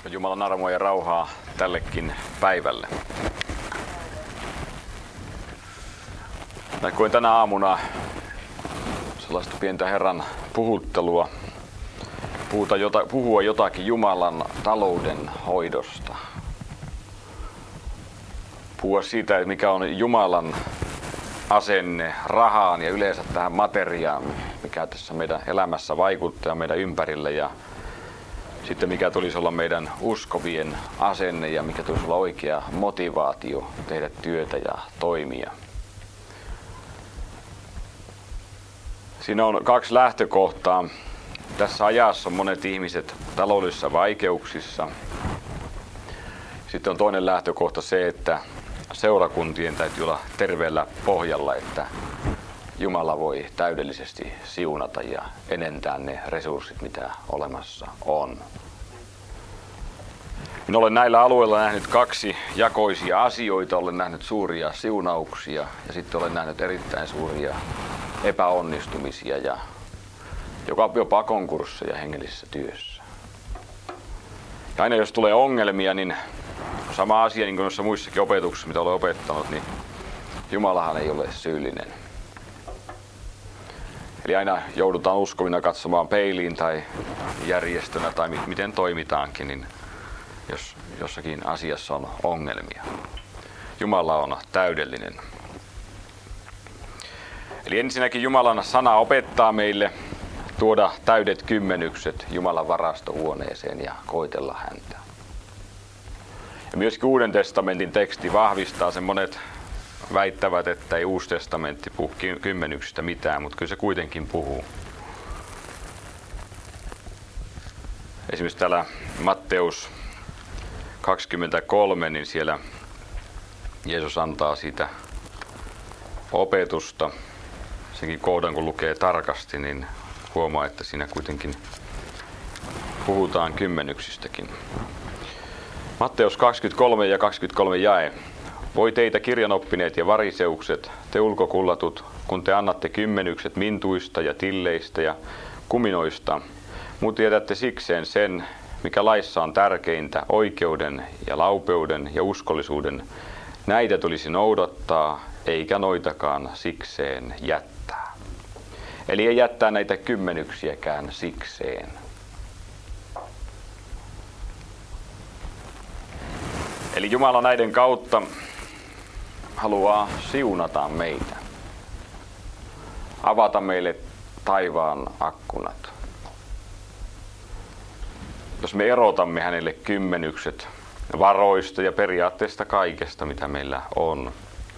Jumalan armoa ja rauhaa tällekin päivälle. Mä koin tänä aamuna sellaista pientä Herran puhuttelua, puhua jotakin Jumalan talouden hoidosta. Puhua siitä, että mikä on Jumalan asenne rahaan ja yleensä tähän materiaan, mikä tässä meidän elämässä vaikuttaa meidän ympärille, ja sitten mikä tulisi olla meidän uskovien asenne ja mikä tulisi olla oikea motivaatio tehdä työtä ja toimia. Siinä on kaksi lähtökohtaa. Tässä ajassa on monet ihmiset taloudellisissa vaikeuksissa. Sitten on toinen lähtökohta se, että seurakuntien täytyy olla terveellä pohjalla, että Jumala voi täydellisesti siunata ja enentää ne resurssit, mitä olemassa on. Minä olen näillä alueilla nähnyt kaksi jakoisia asioita. Olen nähnyt suuria siunauksia ja sitten olen nähnyt erittäin suuria epäonnistumisia ja jopa konkursseja hengellisessä työssä. Ja aina jos tulee ongelmia, niin sama asia niin kuin noissa muissakin opetuksissa, mitä olen opettanut, niin Jumalahan ei ole syyllinen. Eli aina joudutaan uskovina katsomaan peiliin tai järjestönä tai miten toimitaankin, niin jos jossakin asiassa on ongelmia. Jumala on täydellinen. Eli ensinnäkin Jumalan sana opettaa meille tuoda täydet kymmenykset Jumalan varastohuoneeseen ja koetella häntä. Ja myöskin Uuden testamentin teksti vahvistaa sen. Monet väittävät, että ei Uusi testamentti puhu kymmenyksistä mitään, mutta kyllä se kuitenkin puhuu. Esimerkiksi täällä Matteus 23, niin siellä Jeesus antaa siitä opetusta. Senkin kohdan kun lukee tarkasti, niin huomaa, että siinä kuitenkin puhutaan kymmenyksistäkin. Matteus 23 ja 23 jae. Voi teitä kirjanoppineet ja variseukset, te ulkokullatut, kun te annatte kymmenykset mintuista ja tilleistä ja kuminoista, mutta jätätte sikseen sen, mikä laissa on tärkeintä, oikeuden ja laupeuden ja uskollisuuden. Näitä tulisi noudattaa, eikä noitakaan sikseen jättää. Eli ei jättää näitä kymmenyksiäkään sikseen. Eli Jumala näiden kautta haluaa siunata meitä, avata meille taivaan akkunat. Jos me erotamme hänelle kymmenykset varoista ja periaatteesta kaikesta, mitä meillä on.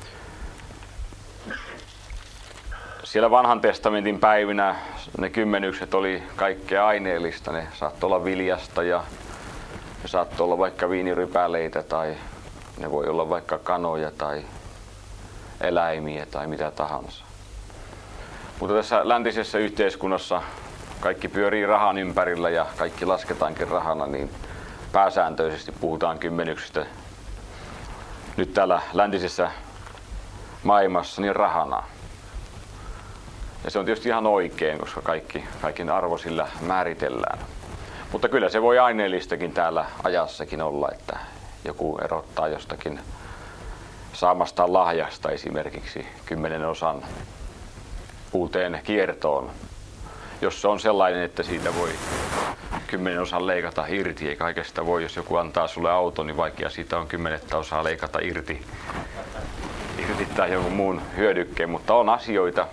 Siellä vanhan testamentin päivinä ne kymmenykset oli kaikkea aineellista. Ne saattoi olla viljasta ja ne saattoi olla vaikka viinirypäleitä tai ne voi olla vaikka kanoja tai eläimiä tai mitä tahansa. Mutta tässä läntisessä yhteiskunnassa kaikki pyörii rahan ympärillä ja kaikki lasketaankin rahana, niin pääsääntöisesti puhutaan kymmenyksistä nyt täällä läntisessä maailmassa niin rahana. Ja se on tietysti ihan oikein, koska kaikin arvo sillä määritellään. Mutta kyllä se voi aineellistakin täällä ajassakin olla, että joku erottaa jostakin saamastaan lahjasta esimerkiksi 10% uuteen kiertoon. Jos se on sellainen, että siitä voi 10% leikata irti, ei kaikesta voi, jos joku antaa sulle auton, niin vaikea siitä on 10% leikata irti tai jonkun muun hyödykkeen, mutta on asioita.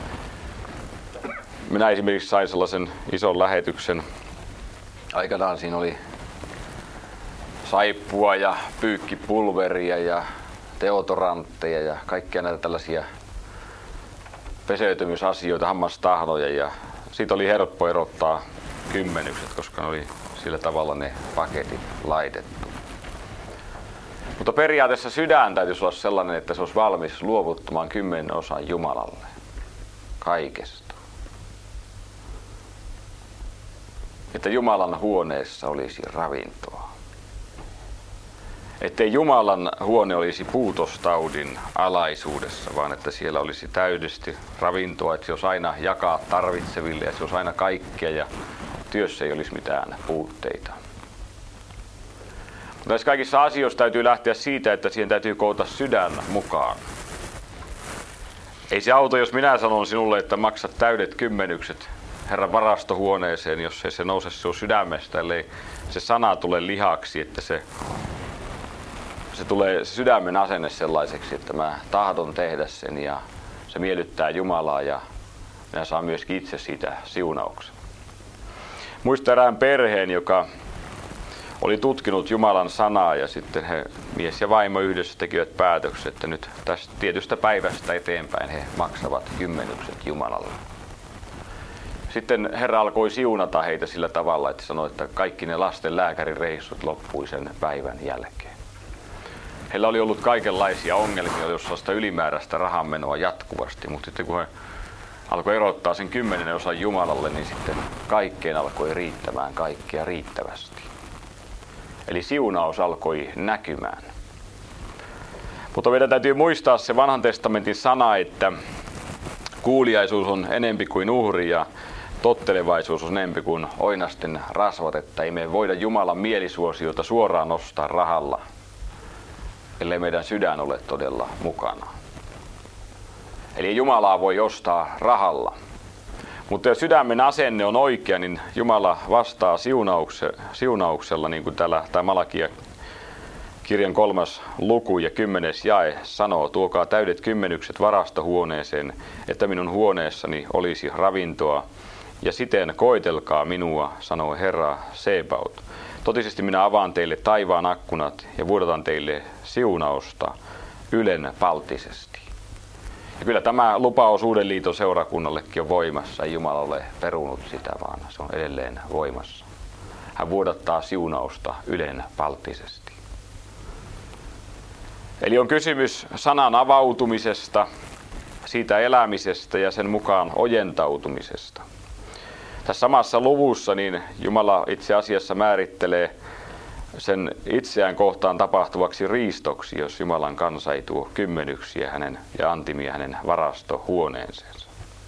Minä esimerkiksi sain sellaisen ison lähetyksen. Aikanaan siinä oli saippua ja pyykkipulveria ja deodorantteja ja kaikkia näitä tällaisia peseytymisasioita, hammastahnoja, ja siitä oli helppo erottaa kymmenykset, koska ne oli sillä tavalla ne paketit laitettu. Mutta periaatteessa sydän täytyisi olla sellainen, että se olisi valmis luovuttamaan 10% Jumalalle kaikesta. Että Jumalan huoneessa olisi ravintoa. Ettei Jumalan huone olisi puutostaudin alaisuudessa, vaan että siellä olisi täydesti ravintoa, että se olisi aina jakaa tarvitseville ja se olisi aina kaikkea ja työssä ei olisi mitään puutteita. Näissä kaikissa asioissa täytyy lähteä siitä, että siihen täytyy koota sydän mukaan. Ei se auta, jos minä sanon sinulle, että maksat täydet kymmenykset Herran varastohuoneeseen, jos ei se nouse sinun sydämestä, ellei se sana tule lihaksi, että se tulee se sydämen asenne sellaiseksi, että mä tahdon tehdä sen ja se miellyttää Jumalaa ja minä saan myöskin itse siitä siunauksen. Muistan erään perheen, joka oli tutkinut Jumalan sanaa ja sitten mies ja vaimo yhdessä tekivät päätöksen, että nyt tästä tietystä päivästä eteenpäin he maksavat kymmenykset Jumalalle. Sitten Herra alkoi siunata heitä sillä tavalla, että sanoi, että kaikki ne lasten lääkärireissut loppui sen päivän jälkeen. Heillä oli ollut kaikenlaisia ongelmia, jossa sitä ylimääräistä rahanmenoa jatkuvasti, mutta sitten kun he alkoi erottaa sen 10% Jumalalle, niin sitten kaikkeen alkoi riittämään kaikkea riittävästi. Eli siunaus alkoi näkymään. Mutta meidän täytyy muistaa se vanhan testamentin sana, että kuuliaisuus on enempi kuin uhri ja tottelevaisuus on enempi kuin oinasten rasvat, että ei me voida Jumalan mielisuosiota suoraan nostaa rahalla, ellei meidän sydän ole todella mukana. Eli Jumalaa voi ostaa rahalla. Mutta jos sydämen asenne on oikea, niin Jumala vastaa siunauksella, niin kuin täällä tämä Malakia kirjan 3. luku ja 10. jae sanoo, tuokaa täydet kymmenykset varastohuoneeseen, että minun huoneessani olisi ravintoa, ja siten koetelkaa minua, sanoo Herra Sebaot. Totisesti minä avaan teille taivaan akkunat ja vuodatan teille siunausta ylenpalttisesti. Ja kyllä tämä lupaus Uuden liiton seurakunnallekin on voimassa, ei Jumala ole perunut sitä, vaan se on edelleen voimassa. Hän vuodattaa siunausta ylenpalttisesti. Eli on kysymys sanan avautumisesta, siitä elämisestä ja sen mukaan ojentautumisesta. Tässä samassa luvussa niin Jumala itse asiassa määrittelee sen itseään kohtaan tapahtuvaksi riistoksi, jos Jumalan kansa ei tuo kymmenyksiä hänen ja antimia hänen varastohuoneeseensa.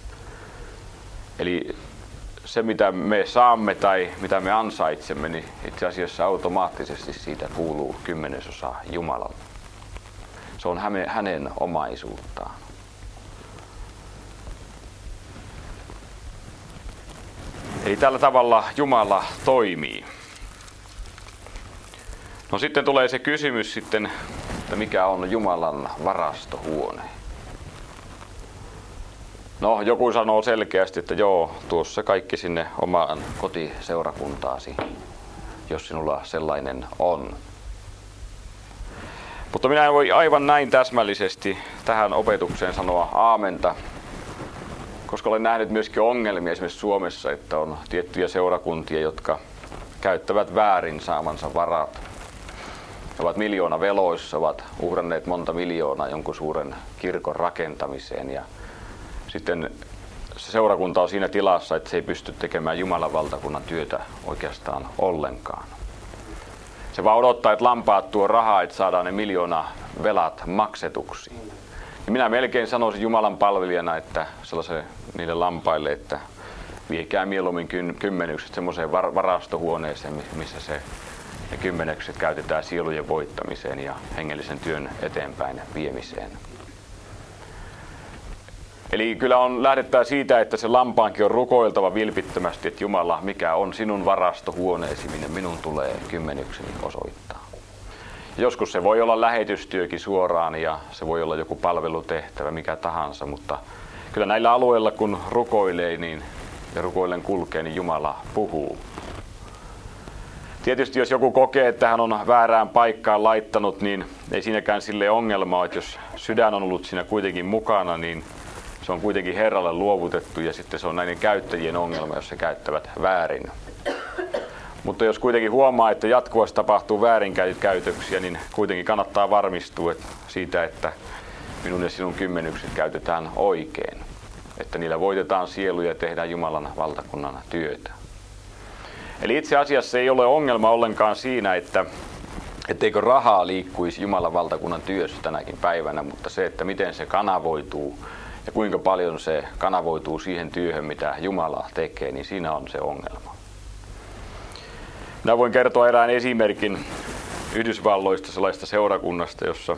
Eli se, mitä me saamme tai mitä me ansaitsemme, niin itse asiassa automaattisesti siitä kuuluu 10% Jumalalle. Se on hänen omaisuuttaan. Eli tällä tavalla Jumala toimii. No sitten tulee se kysymys sitten, että mikä on Jumalan varastohuone. No joku sanoo selkeästi, että joo, tuossa kaikki sinne omaan kotiseurakuntaasi, jos sinulla sellainen on. Mutta minä en voi aivan näin täsmällisesti tähän opetukseen sanoa aamenta, koska olen nähnyt myöskin ongelmia esimerkiksi Suomessa, että on tiettyjä seurakuntia, jotka käyttävät väärin saamansa varat. He ovat miljoonaveloissa, ovat uhranneet monta miljoonaa jonkun suuren kirkon rakentamiseen ja sitten se seurakunta on siinä tilassa, että se ei pysty tekemään Jumalan valtakunnan työtä oikeastaan ollenkaan. Se vaan odottaa, että lampaat tuo rahaa, että saadaan ne miljoonavelat maksetuksi. Ja minä melkein sanoisin Jumalan palvelijana, että niille lampaille, että viekää mieluummin kymmenykset semmoiseen varastohuoneeseen, missä ne kymmenykset käytetään sielujen voittamiseen ja hengellisen työn eteenpäin viemiseen. Eli kyllä on lähdettävä siitä, että se lampaankin on rukoiltava vilpittömästi, että Jumala, mikä on sinun varastohuoneesi, minne minun tulee kymmenykseni osoittaa. Ja joskus se voi olla lähetystyökin suoraan ja se voi olla joku palvelutehtävä, mikä tahansa, mutta kyllä näillä alueilla kun rukoilee ja rukoillen kulkee, niin Jumala puhuu. Tietysti jos joku kokee, että hän on väärään paikkaan laittanut, niin ei siinäkään sille ongelmaa, että jos sydän on ollut siinä kuitenkin mukana, niin se on kuitenkin Herralle luovutettu ja sitten se on näiden käyttäjien ongelma, jos he käyttävät väärin. Mutta jos kuitenkin huomaa, että jatkuvasti tapahtuu väärinkäytöksiä, niin kuitenkin kannattaa varmistua siitä, että minun ja sinun kymmenykset käytetään oikein. Että niillä voitetaan sieluja ja tehdään Jumalan valtakunnan työtä. Eli itse asiassa ei ole ongelma ollenkaan siinä, etteikö rahaa liikkuisi Jumalan valtakunnan työssä tänäkin päivänä, mutta se, että miten se kanavoituu ja kuinka paljon se kanavoituu siihen työhön, mitä Jumala tekee, niin siinä on se ongelma. Minä voin kertoa erään esimerkin Yhdysvalloista sellaista seurakunnasta, jossa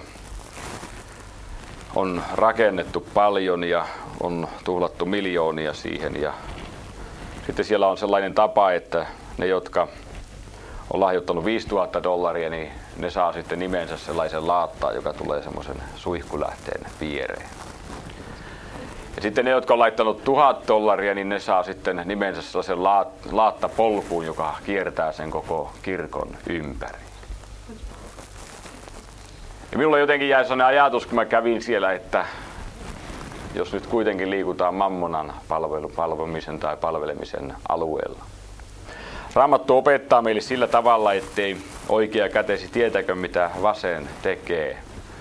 on rakennettu paljon ja on tuhlattu miljoonia siihen. Ja sitten siellä on sellainen tapa, että ne, jotka on lahjoittanut $5,000, niin ne saa sitten nimensä sellaisen laattaan, joka tulee semmoisen suihkulähteen viereen. Ja sitten ne, jotka on laittanut $1,000, niin ne saa sitten nimensä sellaisen laattapolkuun, joka kiertää sen koko kirkon ympäri. Ja minulla jotenkin jäi sellainen ajatus, kun mä kävin siellä, että jos nyt kuitenkin liikutaan mammonan palvelemisen tai palvelemisen alueella. Raamattu opettaa meille sillä tavalla, ettei oikea kätesi tietäkö mitä vasen tekee.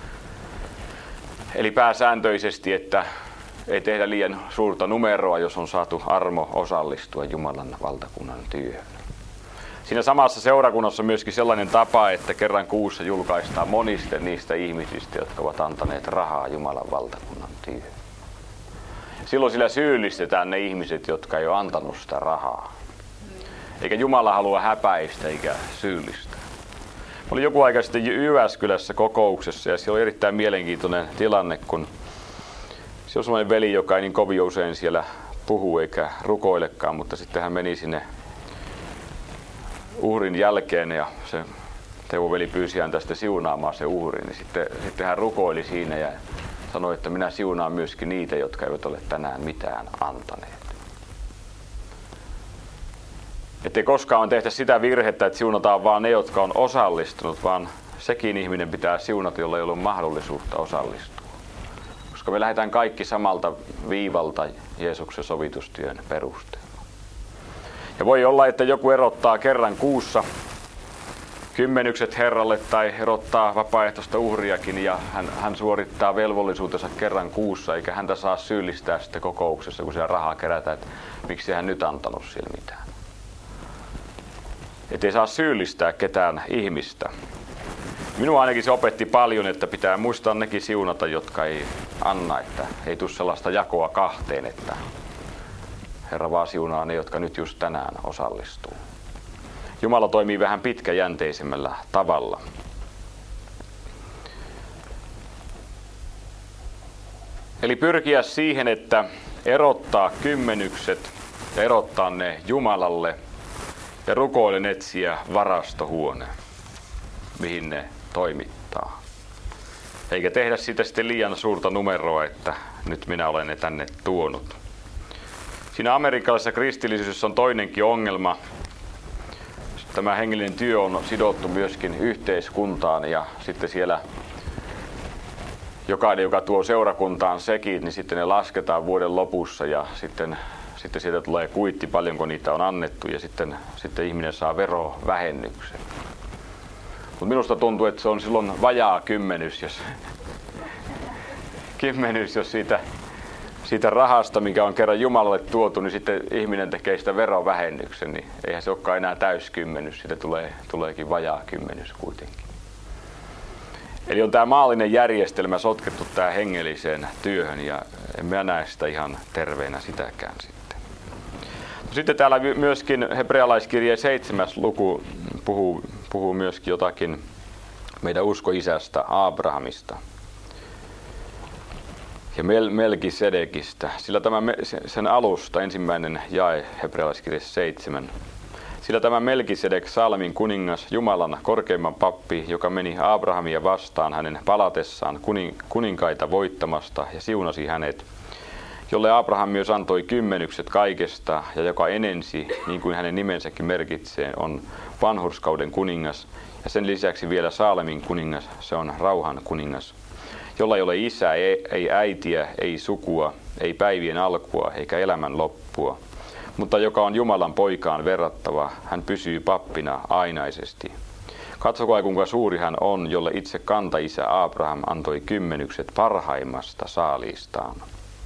Eli pääsääntöisesti, että ei tehdä liian suurta numeroa, jos on saatu armo osallistua Jumalan valtakunnan työhön. Siinä samassa seurakunnassa on myöskin sellainen tapa, että kerran kuussa julkaistaan moniste niistä ihmisistä, jotka ovat antaneet rahaa Jumalan valtakunnan työhön. Silloin sillä syyllistetään ne ihmiset, jotka ei ole antanut sitä rahaa. Eikä Jumala halua häpäistä eikä syyllistää. Mä olin joku aika sitten Jyväskylässä kokouksessa ja siellä oli erittäin mielenkiintoinen tilanne, kun se on sellainen veli, joka ei niin kovin usein siellä puhu eikä rukoilekaan, mutta sitten hän meni sinne uhrin jälkeen ja se Teuvo-veli pyysi hän tästä siunaamaan se uhri, niin sitten hän rukoili siinä ja sanoi, että minä siunaan myöskin niitä, jotka eivät ole tänään mitään antaneet. Ettei koskaan tehdä sitä virhettä, että siunataan vaan ne, jotka on osallistunut, vaan sekin ihminen pitää siunata, jolla ei ole mahdollisuutta osallistua. Koska me lähdetään kaikki samalta viivalta Jeesuksen sovitustyön perusteella. Ja voi olla, että joku erottaa kerran kuussa kymmenykset Herralle tai erottaa vapaaehtoista uhriakin ja hän suorittaa velvollisuutensa kerran kuussa, eikä häntä saa syyllistää sitten kokouksessa, kun siellä rahaa kerätään, että miksi hän nyt antanut siellä mitään. Että ei saa syyllistää ketään ihmistä. Minua ainakin se opetti paljon, että pitää muistaa nekin siunata, jotka ei anna, että ei tule sellaista jakoa kahteen, että Herra vaan siunaa ne, jotka nyt just tänään osallistuu. Jumala toimii vähän pitkäjänteisemmällä tavalla. Eli pyrkiä siihen, että erottaa kymmenykset ja erottaa ne Jumalalle ja rukoilen etsiä varastohuone, mihin ne toimittaa. Eikä tehdä siitä sitten liian suurta numeroa, että nyt minä olen ne tänne tuonut. Siinä amerikkalaisessa kristillisyydessä on toinenkin ongelma. Tämä hengellinen työ on sidottu myöskin yhteiskuntaan ja sitten siellä jokainen, joka tuo seurakuntaan sekin, niin sitten ne lasketaan vuoden lopussa ja sitten sieltä tulee kuitti, paljonko niitä on annettu ja sitten ihminen saa verovähennyksen. Mutta minusta tuntuu, että se on silloin vajaa kymmenys, jos siitä rahasta, mikä on kerran Jumalalle tuotu, niin sitten ihminen tekee sitä verovähennyksen, niin eihän se olekaan enää täyskymmenys, siitä tuleekin vajaa kymmenys kuitenkin. Eli on tämä maallinen järjestelmä sotkettu tähän hengelliseen työhön ja en mä näe sitä ihan terveenä sitäkään sitten. Sitten täällä myöskin hebrealaiskirjeen 7. luku puhuu myöskin jotakin meidän uskoisästä Abrahamista ja Melkisedekistä. Sillä sen alusta ensimmäinen jae hebrealaiskirjassa 7. Sillä tämä Melkisedek, Salmin kuningas, Jumalan korkeimman pappi, joka meni Abrahamia vastaan hänen palatessaan kuninkaita voittamasta ja siunasi hänet, jolle Abraham myös antoi kymmenykset kaikesta ja joka enensi, niin kuin hänen nimensäkin merkitsee, on vanhurskauden kuningas ja sen lisäksi vielä Saalemin kuningas, se on rauhan kuningas, jolla ei ole isää, ei äitiä, ei sukua, ei päivien alkua eikä elämän loppua, mutta joka on Jumalan poikaan verrattava, hän pysyy pappina ainaisesti. Katsokaa kuinka suuri hän on, jolle itse kantaisä Abraham antoi kymmenykset parhaimmasta saaliistaan.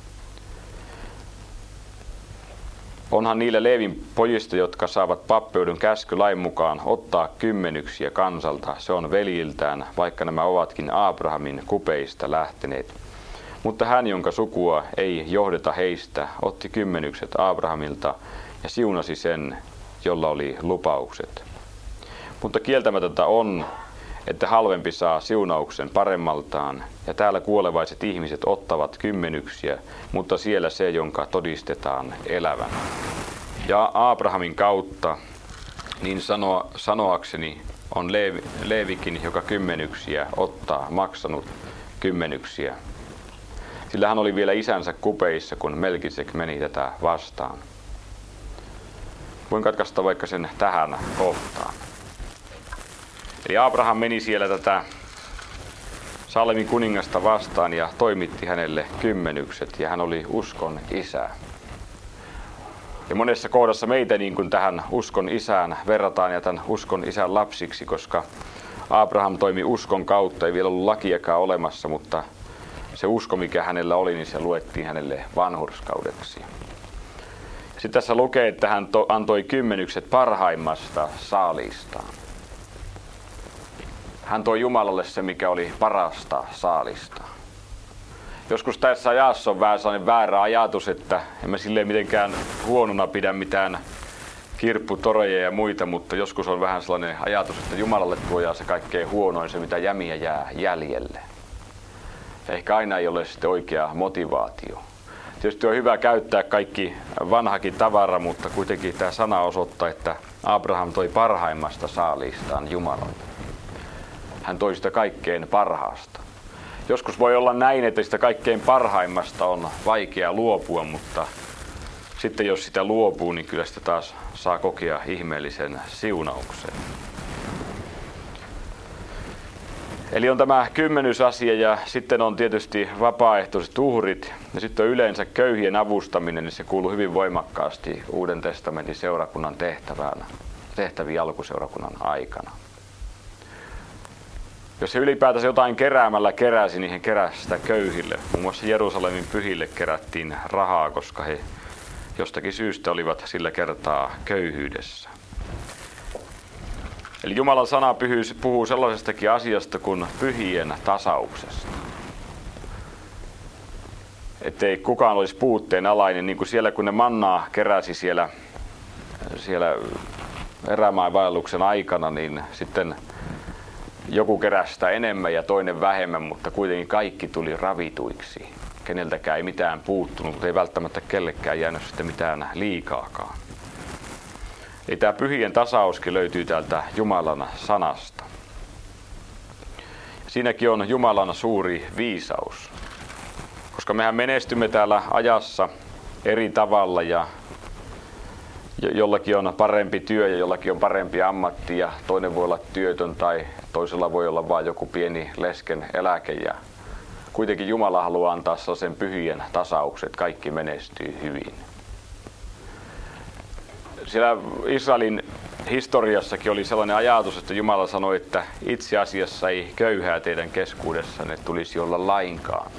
Onhan niillä Leevin pojista, jotka saavat pappeuden käsky lain mukaan ottaa kymmenyksiä kansalta, se on veljiltään, vaikka nämä ovatkin Abrahamin kupeista lähteneet. Mutta hän, jonka sukua ei johdeta heistä, otti kymmenykset Abrahamilta ja siunasi sen, jolla oli lupaukset. Mutta kieltämätöntä on, että halvempi saa siunauksen paremmaltaan, ja täällä kuolevaiset ihmiset ottavat kymmenyksiä, mutta siellä se, jonka todistetaan elävän. Ja Abrahamin kautta, niin sanoakseni, on Leevikin, joka kymmenyksiä ottaa, maksanut kymmenyksiä. Sillä hän oli vielä isänsä kupeissa, kun Melkisek meni tätä vastaan. Voin katkaista vaikka sen tähän kohtaan. Eli Abraham meni siellä tätä Salemin kuningasta vastaan ja toimitti hänelle kymmenykset, ja hän oli uskon isä. Ja monessa kohdassa meitä niin kuin tähän uskon isään verrataan ja tämän uskon isän lapsiksi, koska Abraham toimi uskon kautta, ei vielä ollut lakiakaan olemassa, mutta se usko, mikä hänellä oli, niin se luettiin hänelle vanhurskaudeksi. Sitten tässä lukee, että hän antoi kymmenykset parhaimmasta saaliistaan. Hän toi Jumalalle se, mikä oli parasta saalista. Joskus tässä ajassa on vähän sellainen väärä ajatus, että en mä silleen mitenkään huonona pidä mitään kirpputoreja ja muita, mutta joskus on vähän sellainen ajatus, että Jumalalle tuodaan se kaikkein huonoin, se mitä jämiä jää jäljelle. Ja ehkä aina ei ole sitten oikea motivaatio. Tietysti on hyvä käyttää kaikki vanhakin tavara, mutta kuitenkin tämä sana osoittaa, että Abraham toi parhaimmasta saaliistaan Jumalalle. Hän toi sitä kaikkein parhaasta. Joskus voi olla näin, että sitä kaikkein parhaimmasta on vaikea luopua, mutta sitten jos sitä luopuu, niin kyllä sitä taas saa kokea ihmeellisen siunauksen. Eli on tämä kymmenysasia ja sitten on tietysti vapaaehtoiset uhrit ja sitten on yleensä köyhien avustaminen, niin se kuuluu hyvin voimakkaasti Uuden testamentin seurakunnan tehtäviin alkuseurakunnan aikana. Jos se ylipäätänsä jotain keräämällä keräsi, niin he keräsi sitä köyhille. Muun muassa Jerusalemin pyhille kerättiin rahaa, koska he jostakin syystä olivat sillä kertaa köyhyydessä. Eli Jumalan sana puhuu sellaisestakin asiasta kuin pyhien tasauksesta. Ettei kukaan olisi puutteen alainen, niin kuin siellä kun ne mannaa keräsi siellä erämaavaelluksen aikana, niin sitten joku keräsi sitä enemmän ja toinen vähemmän, mutta kuitenkin kaikki tuli ravituiksi. Keneltäkään ei mitään puuttunut, mutta ei välttämättä kellekään jäänyt sitten mitään liikaakaan. Eli tämä pyhien tasauskin löytyy täältä Jumalan sanasta. Siinäkin on Jumalan suuri viisaus, koska mehän menestymme täällä ajassa eri tavalla ja jollakin on parempi työ ja jollakin on parempi ammatti ja toinen voi olla työtön tai toisella voi olla vain joku pieni lesken eläke ja kuitenkin Jumala haluaa antaa sellaisen pyhien tasaukset, kaikki menestyy hyvin. Siellä Israelin historiassakin oli sellainen ajatus, että Jumala sanoi, että itse asiassa ei köyhää teidän keskuudessanne tulisi olla lainkaan.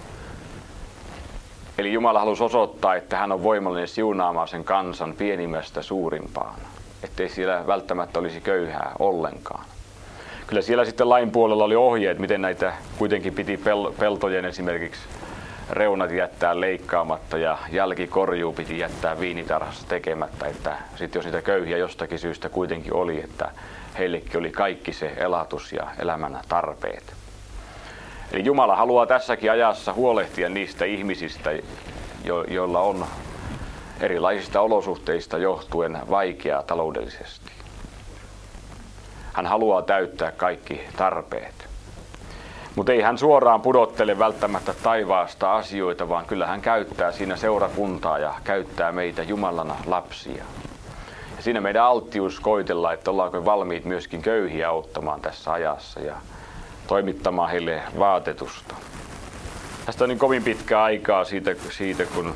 Eli Jumala halusi osoittaa, että hän on voimallinen siunaamaan sen kansan pienimmästä suurimpaan. Ettei siellä välttämättä olisi köyhää ollenkaan. Kyllä siellä sitten lain puolella oli ohjeet, miten näitä kuitenkin piti peltojen esimerkiksi reunat jättää leikkaamatta ja jälkikorjuu piti jättää viinitarhassa tekemättä. Että sitten jos niitä köyhiä jostakin syystä kuitenkin oli, että heillekin oli kaikki se elatus ja elämän tarpeet. Eli Jumala haluaa tässäkin ajassa huolehtia niistä ihmisistä, joilla on erilaisista olosuhteista johtuen vaikeaa taloudellisesti. Hän haluaa täyttää kaikki tarpeet. Mutta ei hän suoraan pudottele välttämättä taivaasta asioita, vaan kyllä hän käyttää siinä seurakuntaa ja käyttää meitä Jumalan lapsia. Ja siinä meidän alttius koitella, että ollaanko valmiit myöskin köyhiä auttamaan tässä ajassa ja toimittamaan heille vaatetusta. Tästä on niin kovin pitkä aikaa siitä, kun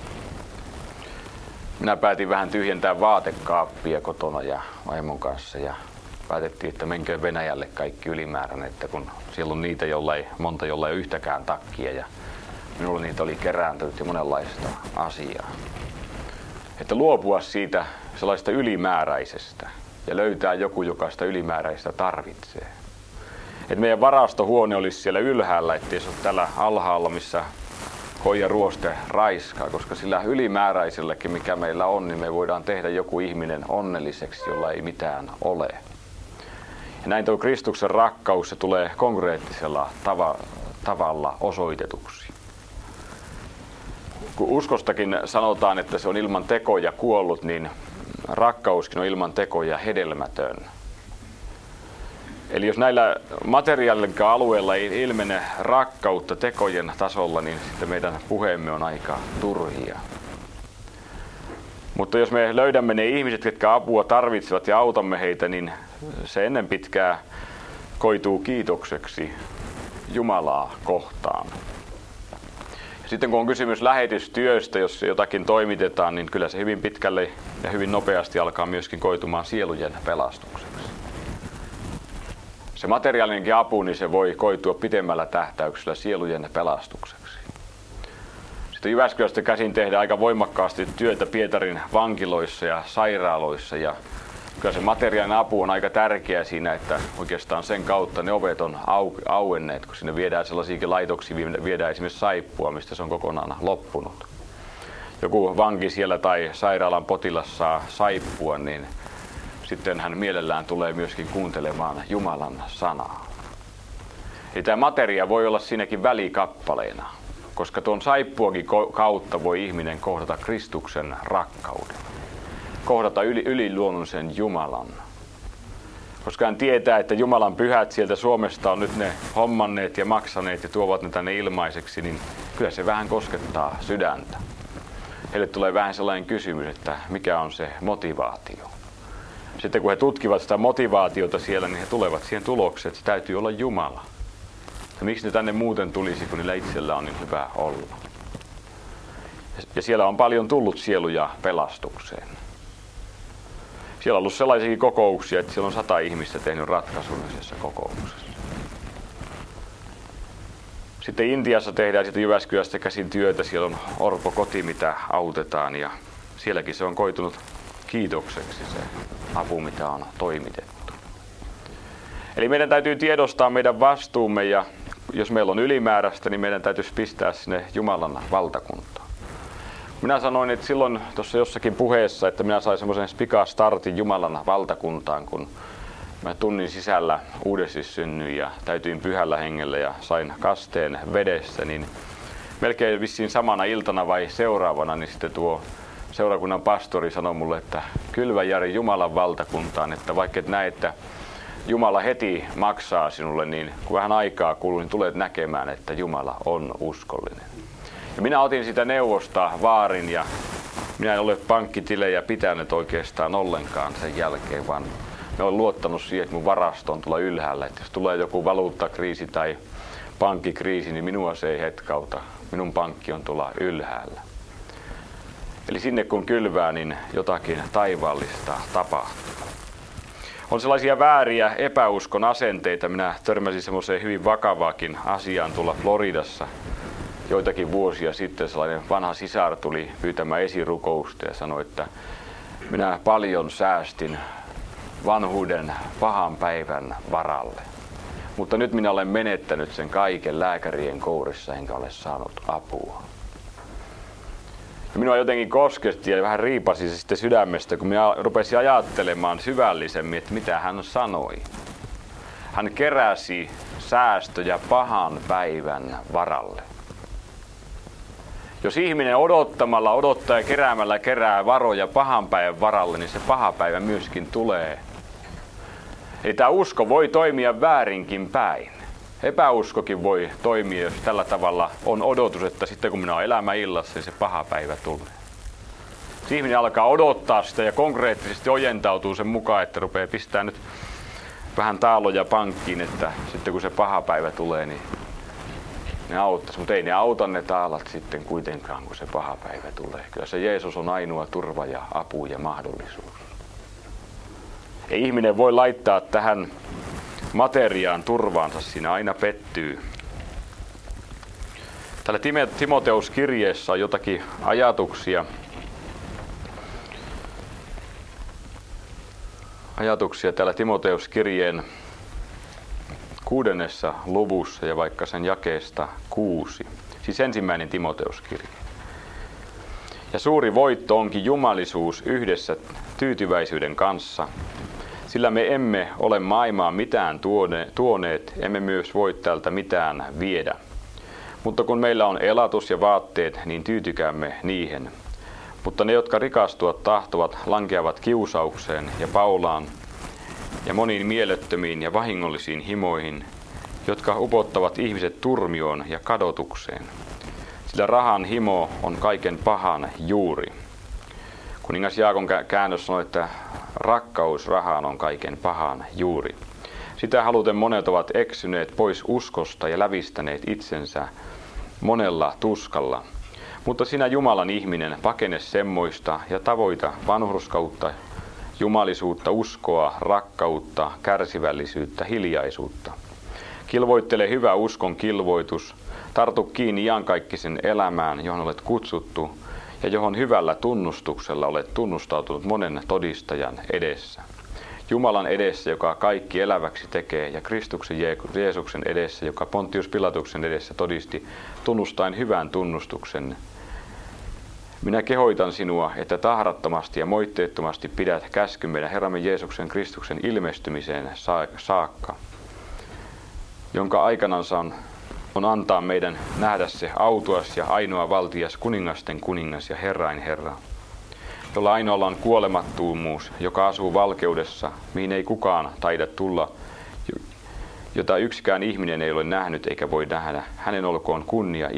minä päätin vähän tyhjentää vaatekaappia kotona ja vaimon kanssa ja päätettiin, että menkö Venäjälle kaikki ylimääräinen, että kun siellä on niitä, jolla ei ole yhtäkään takkia ja minulla niitä oli kerääntynyt ja monenlaista asiaa. Että luopua siitä sellaista ylimääräisestä ja löytää joku, joka sitä ylimääräistä tarvitsee. Että meidän varastohuone olisi siellä ylhäällä, ettei se ole tällä alhaalla, missä hoija ruoste raiskaa, koska sillä ylimääräiselläkin, mikä meillä on, niin me voidaan tehdä joku ihminen onnelliseksi, jolla ei mitään ole. Ja näin tuo Kristuksen rakkaus se tulee konkreettisella tavalla osoitetuksi. Kun uskostakin sanotaan, että se on ilman tekoja kuollut, niin rakkauskin on ilman tekoja hedelmätön. Eli jos näillä materiaalilla alueilla ei ilmene rakkautta tekojen tasolla, niin sitten meidän puheemme on aika turhia. Mutta jos me löydämme ne ihmiset, jotka apua tarvitsevat ja autamme heitä, niin se ennen pitkää koituu kiitokseksi Jumalaa kohtaan. Ja sitten kun on kysymys lähetystyöstä, jos jotakin toimitetaan, niin kyllä se hyvin pitkälle ja hyvin nopeasti alkaa myöskin koitumaan sielujen pelastukseksi. Se materiaalinenkin apu, niin se voi koitua pitemmällä tähtäyksellä sielujen pelastukseksi. Sitten Jyväskylästä käsin tehdään aika voimakkaasti työtä Pietarin vankiloissa ja sairaaloissa. Ja kyllä se materiaalinen apu on aika tärkeä siinä, että oikeastaan sen kautta ne ovet on auenneet, kun sinne viedään sellaisiakin laitoksia, viedään esimerkiksi saippua, mistä se on kokonaan loppunut. Joku vanki siellä tai sairaalan potilas saa saippua, niin sitten hän mielellään tulee myöskin kuuntelemaan Jumalan sanaa. Eli tämä materia voi olla siinäkin välikappaleena, koska tuon saippuakin kautta voi ihminen kohdata Kristuksen rakkauden. Kohdata yliluonnollisen Jumalan. Koska hän tietää, että Jumalan pyhät sieltä Suomesta on nyt ne hommanneet ja maksaneet ja tuovat ne tänne ilmaiseksi, niin kyllä se vähän koskettaa sydäntä. Heille tulee vähän sellainen kysymys, että mikä on se motivaatio. Sitten kun he tutkivat sitä motivaatiota siellä, niin he tulevat siihen tulokseen, että se täytyy olla Jumala. Ja miksi ne tänne muuten tulisi, kun niillä itsellä on niin hyvä olla. Ja siellä on paljon tullut sieluja pelastukseen. Siellä on ollut sellaisiakin kokouksia, että siellä on 100 ihmistä tehnyt ratkaisun yhdessä kokouksessa. Sitten Intiassa tehdään sitten Jyväskylästä käsin työtä. Siellä on orpokoti, mitä autetaan, ja sielläkin se on koitunut kiitokseksi se apu, mitä on toimitettu. Eli meidän täytyy tiedostaa meidän vastuumme, ja jos meillä on ylimääräistä, niin meidän täytyisi pistää sinne Jumalan valtakuntaan. Minä sanoin, että silloin tuossa jossakin puheessa, että minä sain semmoisen pikastartin Jumalan valtakuntaan, kun mä tunnin sisällä uudesti synnyin ja täytyin pyhällä hengellä ja sain kasteen vedessä, niin melkein vissiin samana iltana vai seuraavana, niin sitten tuo seurakunnan pastori sanoi mulle, että kylvä Jari Jumalan valtakuntaan, että vaikka et näe, että Jumala heti maksaa sinulle, niin kun vähän aikaa kuluu, niin tulet näkemään, että Jumala on uskollinen. Ja minä otin sitä neuvosta vaarin, ja minä en ole pankkitilejä pitänyt oikeastaan ollenkaan sen jälkeen, vaan minä olen luottanut siihen, että mun varasto on tuolla ylhäällä. Että jos tulee joku valuuttakriisi tai pankkikriisi, niin minua se ei hetkauta. Minun pankki on tuolla ylhäällä. Eli sinne kun kylvää, niin jotakin taivaallista tapahtuu. On sellaisia vääriä epäuskon asenteita. Minä törmäsin semmoiseen hyvin vakavaakin asiaan tuolla Floridassa. Joitakin vuosia sitten sellainen vanha sisar tuli pyytämään esirukousta ja sanoi, että minä paljon säästin vanhuuden pahan päivän varalle. Mutta nyt minä olen menettänyt sen kaiken lääkärien kourissa, enkä ole saanut apua. Ja minua jotenkin kosketti ja vähän riipasi se sitten sydämestä, kun minä rupesin ajattelemaan syvällisemmin, että mitä hän sanoi. Hän keräsi säästöjä pahan päivän varalle. Jos ihminen odottaa ja keräämällä kerää varoja pahan päivän varalle, niin se paha päivä myöskin tulee. Eli tämä usko voi toimia väärinkin päin. Epäuskokin voi toimia, jos tällä tavalla on odotus, että sitten kun minä olen elämäillassa, niin se paha päivä tulee. Jos ihminen alkaa odottaa sitä ja konkreettisesti ojentautuu sen mukaan, että rupeaa pistää nyt vähän taaloja pankkiin, että sitten kun se paha päivä tulee, niin ne auttaisi, mutta ei ne auta ne taalat sitten kuitenkaan, kun se paha päivä tulee. Kyllä se Jeesus on ainoa turva ja apu ja mahdollisuus. Ei ihminen voi laittaa tähän materiaan turvaansa, siinä aina pettyy. Täällä Timoteuskirjeessä on jotakin ajatuksia. Ajatuksia täällä Timoteuskirjeen 6. luvussa ja vaikka sen jakeesta 6. Siis 1. Timoteuskirje. Ja suuri voitto onkin jumalisuus yhdessä tyytyväisyyden kanssa, Sillä me emme ole maailmaan mitään tuoneet, emme myös voi täältä mitään viedä. Mutta kun meillä on elatus ja vaatteet, niin tyytykäämme niihin. Mutta ne, jotka rikastua tahtovat, lankeavat kiusaukseen ja paulaan ja moniin mielettömiin ja vahingollisiin himoihin, jotka upottavat ihmiset turmioon ja kadotukseen. Sillä rahan himo on kaiken pahan juuri. Kuningas Jaakon käännös sanoi, että rakkaus rahaan on kaiken pahan juuri. Sitä haluten monet ovat eksyneet pois uskosta ja lävistäneet itsensä monella tuskalla. Mutta sinä Jumalan ihminen, pakene semmoista ja tavoita vanhurskautta, jumalisuutta, uskoa, rakkautta, kärsivällisyyttä, hiljaisuutta. Kilvoittele hyvä uskon kilvoitus, tartu kiinni iankaikkisen elämään, johon olet kutsuttu ja johon hyvällä tunnustuksella olet tunnustautunut monen todistajan edessä. Jumalan edessä, joka kaikki eläväksi tekee, ja Kristuksen Jeesuksen edessä, joka Pontius Pilatuksen edessä todisti, tunnustaen hyvän tunnustuksen. Minä kehoitan sinua, että tahrattomasti ja moitteettomasti pidät käskyn meidän Herramme Jeesuksen Kristuksen ilmestymiseen saakka, jonka aikanansa on antaa meidän nähdä se autuas ja ainoa valtias, kuningasten kuningas ja Herrain Herra, jolla ainoalla on kuolemattomuus, joka asuu valkeudessa, mihin ei kukaan taida tulla, jota yksikään ihminen ei ole nähnyt eikä voi nähdä. Hänen olkoon kunnia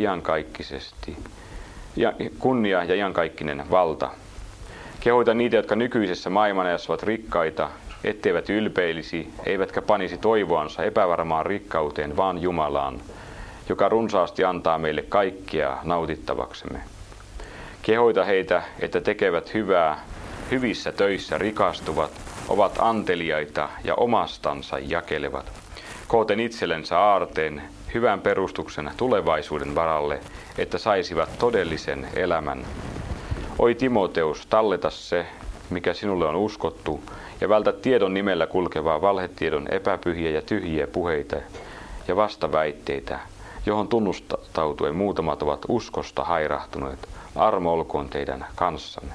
ja iankaikkinen valta. Kehoita niitä, jotka nykyisessä maailmanajassa ovat rikkaita, etteivät ylpeilisi, eivätkä panisi toivoansa epävarmaan rikkauteen, vaan Jumalaan, joka runsaasti antaa meille kaikkea nautittavaksemme. Kehoita heitä, että tekevät hyvää, hyvissä töissä rikastuvat, ovat anteliaita ja omastansa jakelevat. Kooten itsellensä aarteen, hyvän perustuksen tulevaisuuden varalle, että saisivat todellisen elämän. Oi Timoteus, talleta se, mikä sinulle on uskottu, ja vältä tiedon nimellä kulkevaa valhetiedon epäpyhiä ja tyhjiä puheita ja vastaväitteitä, johon tunnustautuen muutamat ovat uskosta hairahtuneet. Armo olkoon teidän kanssanne.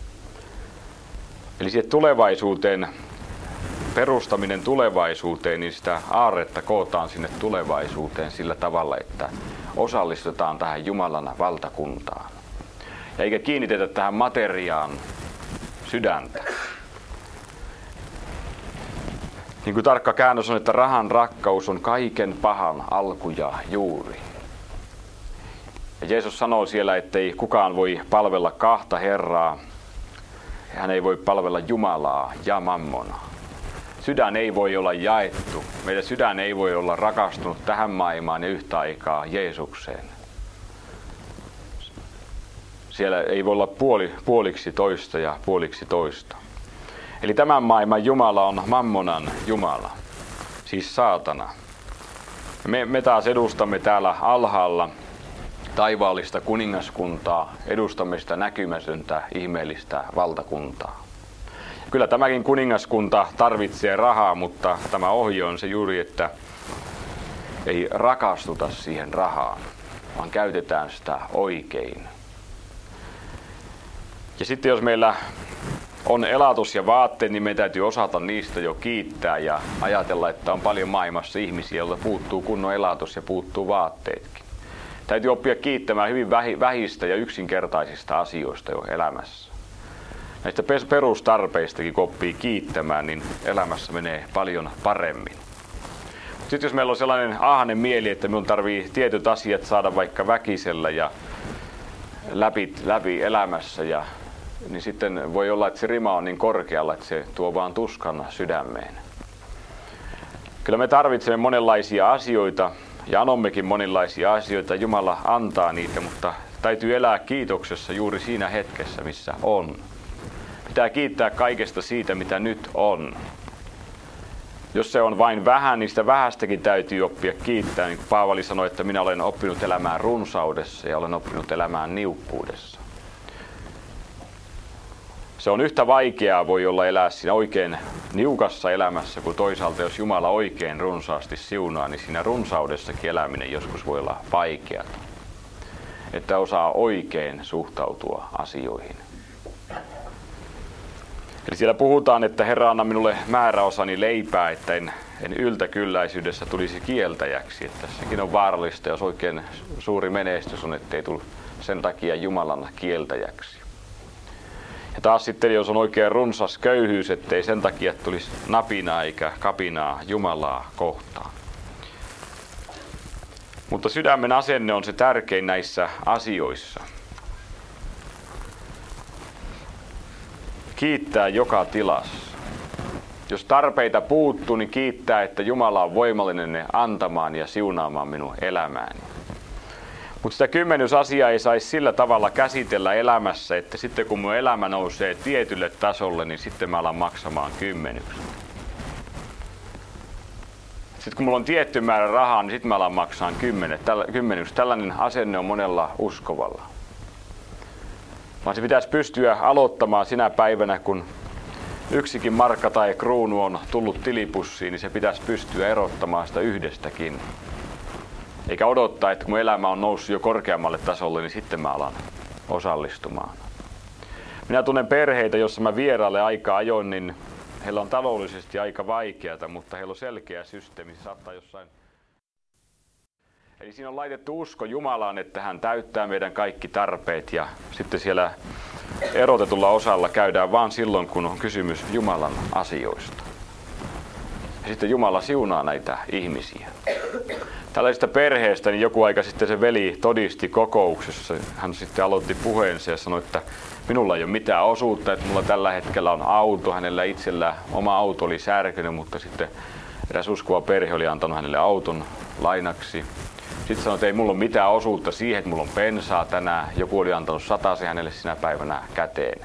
Eli siihen tulevaisuuteen, perustaminen tulevaisuuteen, niin sitä aarretta kootaan sinne tulevaisuuteen sillä tavalla, että osallistutaan tähän Jumalan valtakuntaan. Ja eikä kiinnitetä tähän materiaan sydäntä. Niin kuin tarkka käännös on, että rahan rakkaus on kaiken pahan alku ja juuri. Ja Jeesus sanoo siellä, ettei kukaan voi palvella kahta Herraa. Hän ei voi palvella Jumalaa ja mammonaa. Sydän ei voi olla jaettu. Meidän sydän ei voi olla rakastunut tähän maailmaan ja yhtä aikaa Jeesukseen. Siellä ei voi olla puoliksi toista ja puoliksi toista. Eli tämän maailman Jumala on mammonan Jumala, siis saatana. Me taas edustamme täällä alhaalla taivaallista kuningaskuntaa, edustamme sitä näkymätöntä, ihmeellistä valtakuntaa. Kyllä tämäkin kuningaskunta tarvitsee rahaa, mutta tämä ohje on se juuri, että ei rakastuta siihen rahaan, vaan käytetään sitä oikein. Ja sitten jos meillä on elatus ja vaatteet, niin meidän täytyy osata niistä jo kiittää ja ajatella, että on paljon maailmassa ihmisiä, joilla puuttuu kunnon elatus ja puuttuu vaatteetkin. Täytyy oppia kiittämään hyvin vähistä ja yksinkertaisista asioista jo elämässä. Näistä perustarpeistakin kun oppii kiittämään, niin elämässä menee paljon paremmin. Sitten jos meillä on sellainen ahne mieli, että minun tarvii tietyt asiat saada vaikka väkisellä ja läpi elämässä, niin sitten voi olla, että se rima on niin korkealla, että se tuo vaan tuskan sydämeen. Kyllä me tarvitsemme monenlaisia asioita ja anommekin monenlaisia asioita. Jumala antaa niitä, mutta täytyy elää kiitoksessa juuri siinä hetkessä, missä on. Pitää kiittää kaikesta siitä, mitä nyt on. Jos se on vain vähän, niin sitä vähästäkin täytyy oppia kiittää. Niin kuin Paavali sanoi, että minä olen oppinut elämään runsaudessa ja olen oppinut elämään niukkuudessa. Se on yhtä vaikeaa voi olla elää siinä oikein niukassa elämässä, kuin toisaalta jos Jumala oikein runsaasti siunaa, niin siinä runsaudessakin eläminen joskus voi olla vaikeaa. Että osaa oikein suhtautua asioihin. Eli siellä puhutaan, että Herra anna minulle määräosani leipää, että en yltäkylläisyydessä tulisi kieltäjäksi. Että sekin on vaarallista, jos oikein suuri menestys on, ettei tule sen takia Jumalan kieltäjäksi. Ja taas sitten, jos on oikein runsas köyhyys, ettei sen takia tulisi napinaa eikä kapinaa Jumalaa kohtaan. Mutta sydämen asenne on se tärkein näissä asioissa. Kiittää joka tilassa. Jos tarpeita puuttuu, niin kiittää, että Jumala on voimallinen ne antamaan ja siunaamaan minun elämääni. Mutta sitä kymmenysasiaa ei saisi sillä tavalla käsitellä elämässä, että sitten kun mun elämä nousee tietylle tasolle, niin sitten mä alan maksamaan kymmenykset. Sitten kun mulla on tietty määrä rahaa, niin sitten mä alan maksamaan kymmenykset. Tällainen asenne on monella uskovalla. Vaan se pitäisi pystyä aloittamaan sinä päivänä, kun yksikin markka tai kruunu on tullut tilipussiin, niin se pitäisi pystyä erottamaan sitä yhdestäkin. Eikä odottaa, että kun elämä on noussut jo korkeammalle tasolle, niin sitten mä alan osallistumaan. Minä tunnen perheitä, jossa mä vierailen aika ajoin, niin heillä on taloudellisesti aika vaikeata, mutta heillä on selkeä systeemi. Se saattaa jossain. Eli siinä on laitettu usko Jumalaan, että hän täyttää meidän kaikki tarpeet ja sitten siellä erotetulla osalla käydään vain silloin, kun on kysymys Jumalan asioista. Ja sitten Jumala siunaa näitä ihmisiä. Tällaisesta perheestä niin joku aika sitten se veli todisti kokouksessa. Hän sitten aloitti puheensa ja sanoi, että minulla ei ole mitään osuutta, että mulla tällä hetkellä on auto. Hänellä itsellä oma auto oli särkynyt, mutta sitten eräs uskova perhe oli antanut hänelle auton lainaksi. Sitten sanoi, että ei mulla ole mitään osuutta siihen, että mulla on bensaa tänään. Joku oli antanut 100 hänelle sinä päivänä käteen.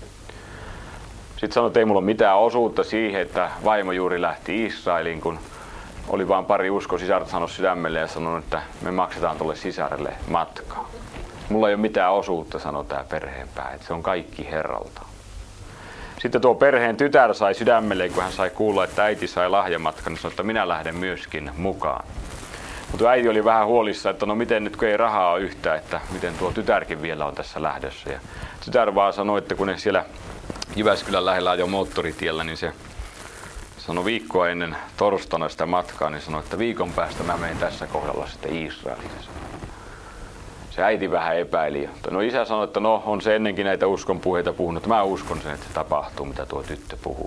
Sitten sanoi, että ei mulla ole mitään osuutta siihen, että vaimo juuri lähti Israeliin, kun oli vain pari uskosisarta sanonut sydämelle ja sanonut, että me maksetaan tuolle sisarelle matkaa. Mulla ei ole mitään osuutta, sanoi tämä perheenpää, että se on kaikki Herralta. Sitten tuo perheen tytär sai sydämelle, kun hän sai kuulla, että äiti sai lahjamatkan, niin sanoi, että minä lähden myöskin mukaan. Mutta äiti oli vähän huolissa, että no miten nyt kun ei rahaa ole yhtään, että miten tuo tytärkin vielä on tässä lähdössä. Ja tytär vaan sanoi, että kun ne siellä Jyväskylän lähellä ajoi moottoritiellä, niin se sanoi viikkoa ennen torstaina sitä matkaa, niin sanoi, että viikon päästä mä menen tässä kohdalla sitten Israeliin. Se äiti vähän epäili. No isä sanoi, että no on se ennenkin näitä uskonpuheita puhunut, että mä uskon sen, että se tapahtuu, mitä tuo tyttö puhuu.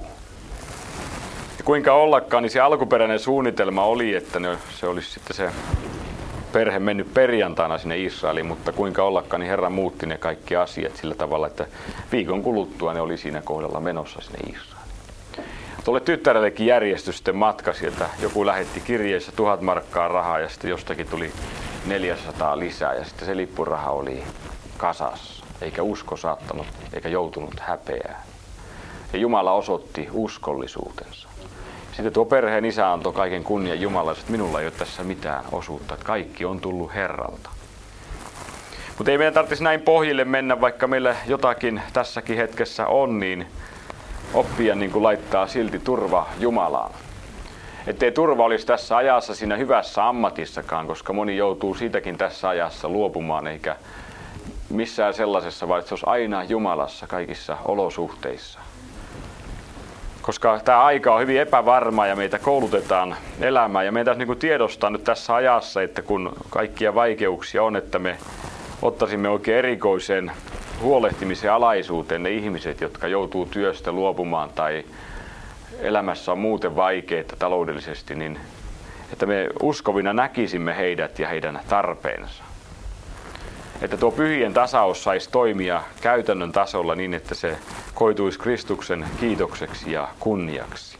Ja kuinka ollakaan, niin se alkuperäinen suunnitelma oli, että se olisi sitten se perhe mennyt perjantaina sinne Israeliin, mutta kuinka ollakaan, niin Herra muutti ne kaikki asiat sillä tavalla, että viikon kuluttua ne oli siinä kohdalla menossa sinne Israeliin. Tuolle tyttärellekin järjestyi sitten matka sieltä. Joku lähetti kirjeessä 1000 markkaa rahaa ja sitten jostakin tuli 400 lisää ja sitten se lippuraha oli kasassa. Eikä usko saattanut eikä joutunut häpeään. Ja Jumala osoitti uskollisuutensa. Sitten tuo perheen isä antoi kaiken kunnian Jumalalle, että minulla ei ole tässä mitään osuutta, että kaikki on tullut Herralta. Mutta ei meidän tarvitsisi näin pohjille mennä, vaikka meillä jotakin tässäkin hetkessä on, niin oppia niin kuin laittaa silti turva Jumalaan. Ettei turva olisi tässä ajassa siinä hyvässä ammatissakaan, koska moni joutuu siitäkin tässä ajassa luopumaan, eikä missään sellaisessa, vaan että se olisi aina Jumalassa kaikissa olosuhteissa. Koska tämä aika on hyvin epävarma ja meitä koulutetaan elämään ja meidän täytyy niin kuin tiedostaa nyt tässä ajassa, että kun kaikkia vaikeuksia on, että me ottaisimme oikein erikoisen huolehtimisen alaisuuteen ne ihmiset, jotka joutuu työstä luopumaan tai elämässä on muuten vaikeaa taloudellisesti, niin että me uskovina näkisimme heidät ja heidän tarpeensa. Että tuo pyhien tasaus saisi toimia käytännön tasolla niin, että se koituisi Kristuksen kiitokseksi ja kunniaksi.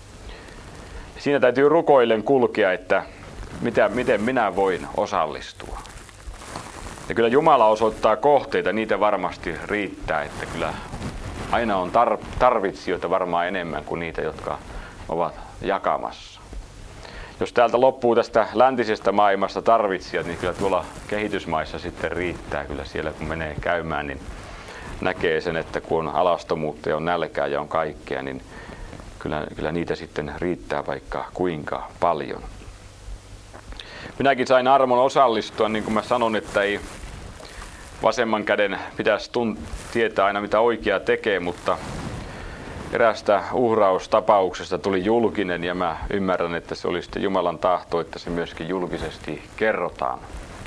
Siinä täytyy rukoillen kulkea, että miten minä voin osallistua. Ja kyllä Jumala osoittaa kohteita, niitä varmasti riittää, että kyllä aina on tarvitsijoita varmaan enemmän kuin niitä, jotka ovat jakamassa. Jos täältä loppuu tästä läntisestä maailmasta tarvitsijat, niin kyllä tuolla kehitysmaissa sitten riittää. Kyllä siellä kun menee käymään, niin näkee sen, että kun on alastomuutta ja on nälkää ja on kaikkea, niin kyllä niitä sitten riittää vaikka kuinka paljon. Minäkin sain armon osallistua, niin kuin mä sanon, että ei vasemman käden pitäisi tietää aina mitä oikea tekee, mutta erästä uhraustapauksesta tuli julkinen ja mä ymmärrän, että se oli sitten Jumalan tahto, että se myöskin julkisesti kerrotaan.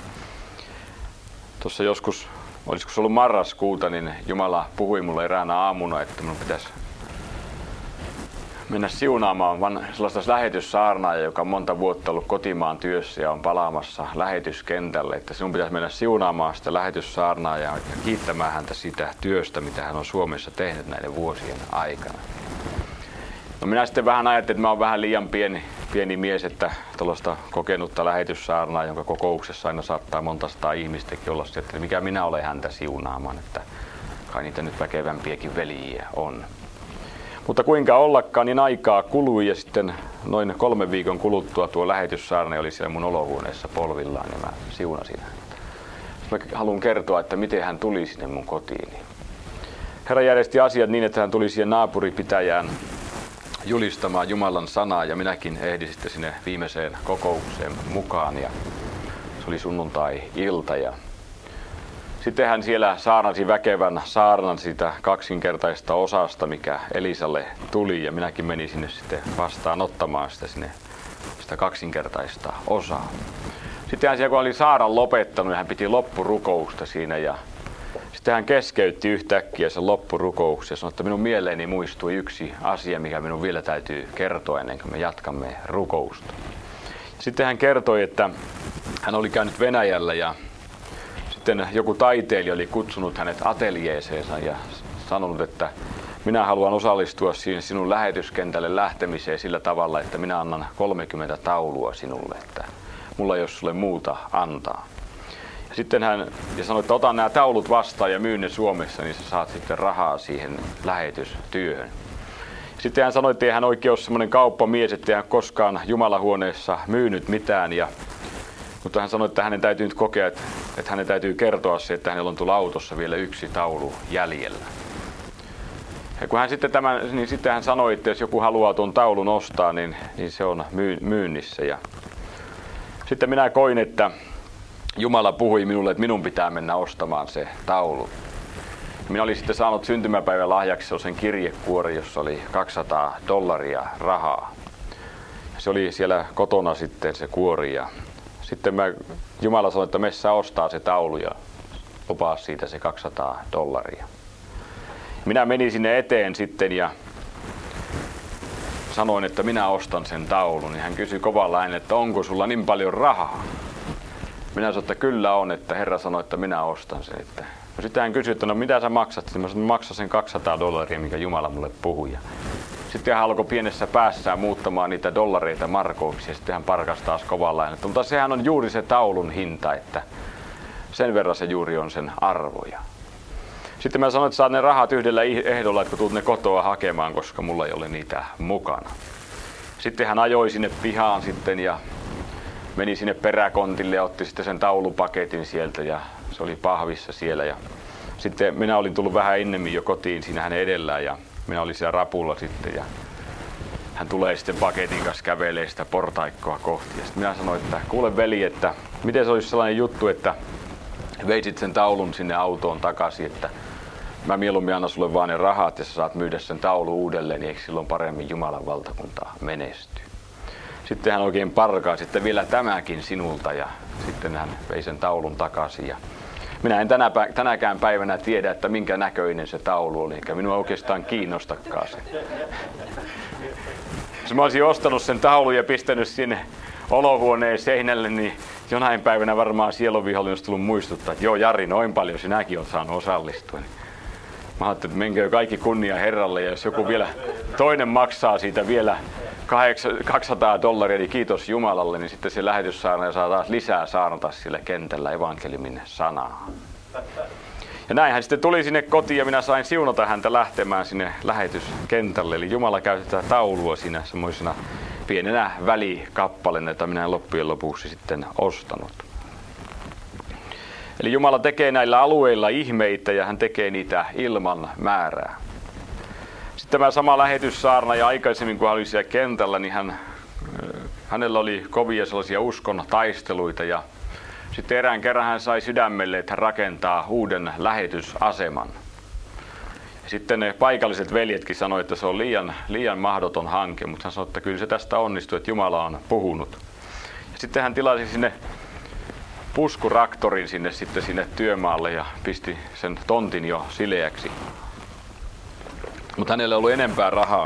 Tuossa joskus, olisiko se ollut marraskuuta, niin Jumala puhui mulle eräänä aamuna, että minun pitäisi mennä siunaamaan sellaista lähetyssaarnaajaa, joka on monta vuotta ollut kotimaan työssä ja on palaamassa lähetyskentälle. Että sinun pitäisi mennä siunaamaan sitä lähetyssaarnaajaa ja kiittämään häntä siitä työstä, mitä hän on Suomessa tehnyt näiden vuosien aikana. No minä sitten vähän ajattelin, että mä oon vähän liian pieni mies, että tuollaista kokenutta lähetyssaarnaa, jonka kokouksessa aina saattaa monta sataa ihmistäkin olla, että mikä minä olen häntä siunaamaan, että kai niitä nyt väkevämpiäkin veljiä on. Mutta kuinka ollakaan, niin aikaa kului ja sitten noin 3 viikon kuluttua tuo lähetyssaarna oli siellä mun olohuoneessa polvillaan ja mä siunasin häntä. Mä haluan kertoa, että miten hän tuli sinne mun kotiin. Herra järjesti asiat niin, että hän tuli siihen naapuripitäjään julistamaan Jumalan sanaa ja minäkin ehdin sitten sinne viimeiseen kokoukseen mukaan ja se oli sunnuntai-ilta ja sitten hän siellä saarnasi väkevän saarnan siitä kaksinkertaista osasta, mikä Elisalle tuli ja minäkin menin sinne sitten vastaanottamaan sitä kaksinkertaista osaa. Sitten hän siellä kun oli saarnan lopettanut ja hän piti loppurukousta siinä ja sitten hän keskeytti yhtäkkiä sen loppurukouksen ja sanoi, että minun mieleeni muistui yksi asia, mikä minun vielä täytyy kertoa ennen kuin me jatkamme rukousta. Sitten hän kertoi, että hän oli käynyt Venäjällä ja sitten joku taiteilija oli kutsunut hänet ateljeeseensa ja sanonut, että minä haluan osallistua siihen sinun lähetyskentälle lähtemiseen sillä tavalla, että minä annan 30 taulua sinulle, että mulla ei ole sulle muuta antaa. Ja sitten hän sanoi, että otan nämä taulut vastaan ja myyn ne Suomessa, niin sä saat sitten rahaa siihen lähetystyöhön. Sitten hän sanoi, että ei hän oikein ole semmoinen kauppamies, että ei hän koskaan Jumalahuoneessa myynyt mitään. Mutta hän sanoi, että hänen täytyy nyt kokea, että hänen täytyy kertoa se, että hänellä on tuolla autossa vielä yksi taulu jäljellä. Ja kun hän sitten hän sanoi, että jos joku haluaa tuon taulun ostaa, niin se on myynnissä. Ja sitten minä koin, että Jumala puhui minulle, että minun pitää mennä ostamaan se taulu. Minä olin sitten saanut syntymäpäivän lahjaksi sellaisen kirjekuori, jossa oli $200 rahaa. Se oli siellä kotona sitten se kuori ja sitten Jumala sanoi, että messä ostaa se taulu ja lupaa siitä se $200. Minä menin sinne eteen sitten ja sanoin, että minä ostan sen taulun. Ja hän kysyi kovalla äänellä, että onko sulla niin paljon rahaa? Minä sanoin, että kyllä on, että Herra sanoi, että minä ostan sen. No sitten hän kysyi, että no mitä sä maksat? Mä sanoin, maksan sen $200, mikä Jumala mulle puhui. Sitten hän alkoi pienessä päässään muuttamaan niitä dollareita markoiksi ja sitten hän parkasi taas kovalla äänellä. Mutta sehän on juuri se taulun hinta, että sen verran se juuri on sen arvoja. Sitten mä sanoin, että saat ne rahat yhdellä ehdolla, että kun tulet ne kotoa hakemaan, koska mulla ei ole niitä mukana. Sitten hän ajoi sinne pihaan sitten ja meni sinne peräkontille ja otti sitten sen taulupaketin sieltä ja se oli pahvissa siellä. Ja sitten minä olin tullut vähän ennemmin jo kotiin siinä hänen edellään ja minä olin siellä rapulla sitten ja hän tulee sitten paketin kanssa kävelee sitä portaikkoa kohti. Ja sitten minä sanoin, että kuule veli, että miten se olisi sellainen juttu, että veisit sen taulun sinne autoon takaisin, että mä mieluummin annan sulle vaan ne rahat ja sä saat myydä sen taulun uudelleen, niin eikö silloin paremmin Jumalan valtakunta menestyy. Sitten hän oikein parkaisi, että vielä tämäkin sinulta ja sitten hän vei sen taulun takaisin. Ja minä en tänäkään päivänä tiedä, että minkä näköinen se taulu oli, eikä minua oikeastaan kiinnostakaan se. Jos mä olisin ostanut sen taulun ja pistänyt sinne olohuoneen seinälle, niin jonain päivänä varmaan sielunvihollinen olisi tullut muistuttaa, että joo Jari, noin paljon sinäkin olet saanut osallistua. Mä ajattelin, että menkö kaikki kunnia Herralle ja jos joku vielä toinen maksaa siitä vielä $200, niin kiitos Jumalalle, niin sitten se lähetyssaarnaaja saa taas lisää saarnata sillä kentällä evankeliumin sanaa. Ja näin hän sitten tuli sinne kotiin ja minä sain siunata häntä lähtemään sinne lähetyskentälle. Eli Jumala käyttää taulua siinä semmoisena pienenä välikappaleena, jota minä en loppujen lopuksi sitten ostanut. Eli Jumala tekee näillä alueilla ihmeitä ja hän tekee niitä ilman määrää. Sitten tämä sama lähetyssaarnaaja aikaisemmin, kun hän oli siellä kentällä, niin hänellä oli kovia sellaisia uskon taisteluita ja sitten erään kerran hän sai sydämelle, että hän rakentaa uuden lähetysaseman. Sitten ne paikalliset veljetkin sanoivat, että se on liian mahdoton hanke, mutta hän sanoi, että kyllä se tästä onnistuu, että Jumala on puhunut. Ja sitten hän tilasi sinne puskuraktorin sinne työmaalle ja pisti sen tontin jo sileäksi. Mutta hänellä ei ollut enempää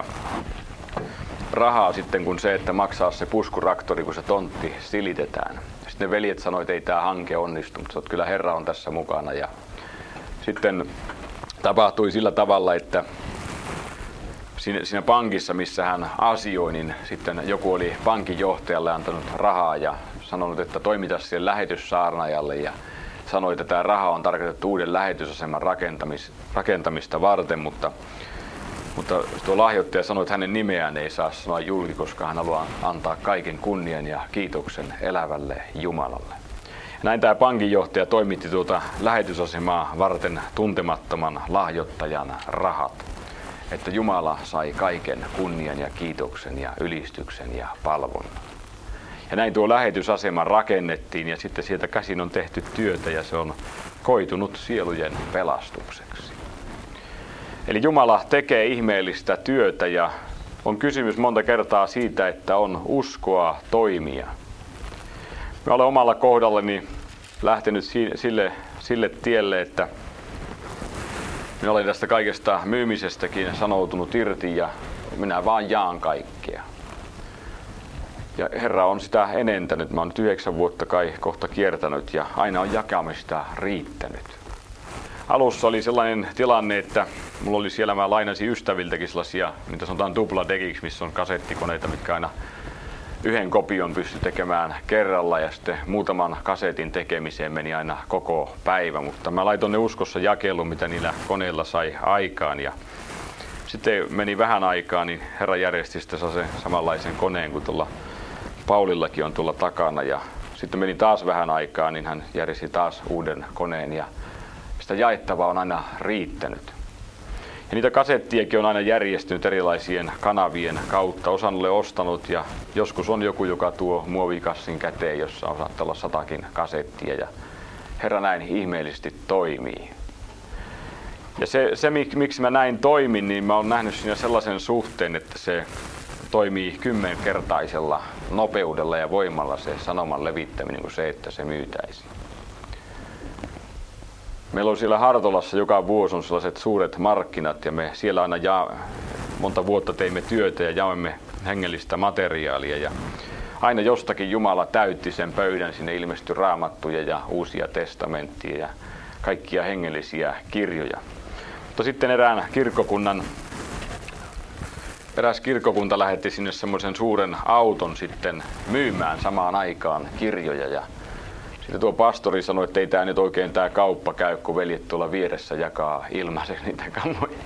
rahaa sitten kuin se, että maksaa se puskuraktori, kun se tontti silitetään. Sitten ne veljet sanoivat, että ei tämä hanke onnistu, mutta kyllä Herra on tässä mukana. Ja sitten tapahtui sillä tavalla, että siinä pankissa, missä hän asioi, niin sitten joku oli pankinjohtajalle antanut rahaa ja sanonut, että toimita siihen lähetyssaarnaajalle ja sanoi, että tämä raha on tarkoitettu uuden lähetysaseman rakentamista varten, mutta tuo lahjoittaja sanoi, että hänen nimeään ei saa sanoa julki, koska hän haluaa antaa kaiken kunnian ja kiitoksen elävälle Jumalalle. Ja näin tämä pankinjohtaja toimitti tuota lähetysasemaa varten tuntemattoman lahjoittajan rahat, että Jumala sai kaiken kunnian ja kiitoksen ja ylistyksen ja palvonnan. Ja näin tuo lähetysasema rakennettiin ja sitten sieltä käsin on tehty työtä ja se on koitunut sielujen pelastukseksi. Eli Jumala tekee ihmeellistä työtä ja on kysymys monta kertaa siitä, että on uskoa toimia. Mä olen omalla kohdallani lähtenyt sille tielle, että minä olen tästä kaikesta myymisestäkin sanoutunut irti ja minä vaan jaan kaikkea. Ja Herra on sitä enentänyt. Mä oon nyt 9 vuotta kai kohta kiertänyt ja aina on jakamista riittänyt. Alussa oli sellainen tilanne, että mulla oli siellä, mä lainasin ystäviltäkin sellaisia, mitä sanotaan tupladekiksi, missä on kasettikoneita, mitkä aina yhden kopion pystyi tekemään kerralla ja sitten muutaman kasetin tekemiseen meni aina koko päivä, mutta mä laitoin ne uskossa jakeluun, mitä niillä koneilla sai aikaan ja sitten meni vähän aikaa, niin Herra järjesti sitten sen samanlaisen koneen kuin tuolla Paulillakin on tuolla takana ja sitten meni taas vähän aikaa, niin hän järjesti taas uuden koneen ja sitä jaettavaa on aina riittänyt. Ja niitä kasettiakin on aina järjestynyt erilaisien kanavien kautta. Osan olen ostanut ja joskus on joku, joka tuo muovikassin käteen, jossa on saattaa olla 100 kasettia. Ja Herra näin ihmeellisesti toimii. Ja se miksi mä näin toimin, niin mä oon nähnyt siinä sellaisen suhteen, että se toimii 10-kertaisella nopeudella ja voimalla se sanoman levittäminen kuin se, että se myytäisiin. Meillä on siellä Hartolassa joka vuosi on sellaiset suuret markkinat ja me siellä aina monta vuotta teimme työtä ja jaoimme hengellistä materiaalia ja aina jostakin Jumala täytti sen pöydän, sinne ilmestyi raamattuja ja uusia testamenttia ja kaikkia hengellisiä kirjoja. Mutta sitten eräs kirkkokunta lähetti sinne semmoisen suuren auton sitten myymään samaan aikaan kirjoja ja sitten tuo pastori sanoi, että ei tämä nyt oikein tämä kauppa käy, kun veljet tuolla vieressä jakaa ilmaiseksi niitä kamoja.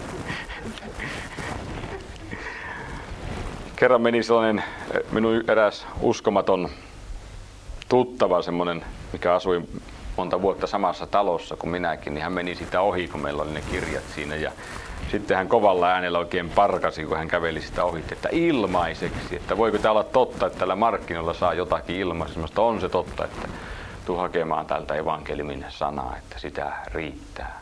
Kerran meni sellainen minun eräs uskomaton tuttava, semmoinen, mikä asui monta vuotta samassa talossa kuin minäkin, niin hän meni sitä ohi, kun meillä oli ne kirjat siinä. Ja sitten hän kovalla äänellä oikein parkasi, kun hän käveli sitä ohi, että ilmaiseksi, että voiko tämä olla totta, että tällä markkinoilla saa jotakin ilmaiseksi. On se totta, että tuu hakemaan tältä evankeliumin sanaa, että sitä riittää.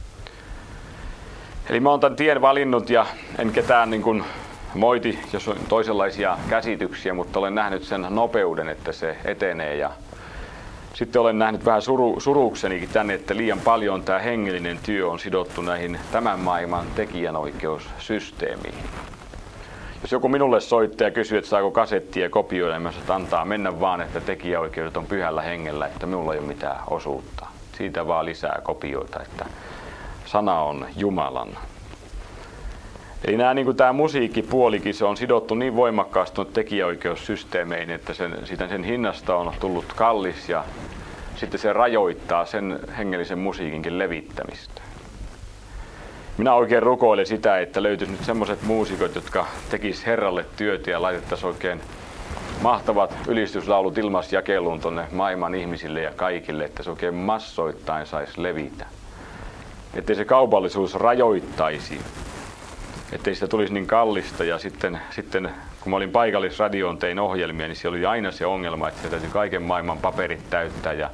Eli mä oon tämän tien valinnut ja en ketään niin kuin moiti, jos on toisenlaisia käsityksiä, mutta olen nähnyt sen nopeuden, että se etenee ja sitten olen nähnyt vähän suruksenikin tänne, että liian paljon tämä hengellinen työ on sidottu näihin tämän maailman tekijänoikeussysteemiin. Jos joku minulle soittaa ja kysyy, että saako kasettia kopioida, niin mä sanon, että antaa mennä vaan, että tekijäoikeudet on pyhällä hengellä, että minulla ei ole mitään osuutta. Siitä vaan lisää kopioita, että sana on Jumalan. Eli niin tämä musiikkipuolikin, se on sidottu niin voimakkaasti tekijäoikeussysteemeihin, että sen hinnasta on tullut kallis ja sitten se rajoittaa sen hengellisen musiikinkin levittämistä. Minä oikein rukoilen sitä, että löytyisi nyt semmoiset muusikot, jotka tekis Herralle työtä ja laitettaisiin oikein mahtavat ylistyslaulut ilmaisjakeluun tuonne maailman ihmisille ja kaikille, että se oikein massoittain saisi levitä. Ettei se kaupallisuus rajoittaisi, ettei sitä tulisi niin kallista ja sitten kun mä olin paikallisradioon, tein ohjelmia, niin siellä oli aina se ongelma, että se täytyy kaiken maailman paperit täyttää ja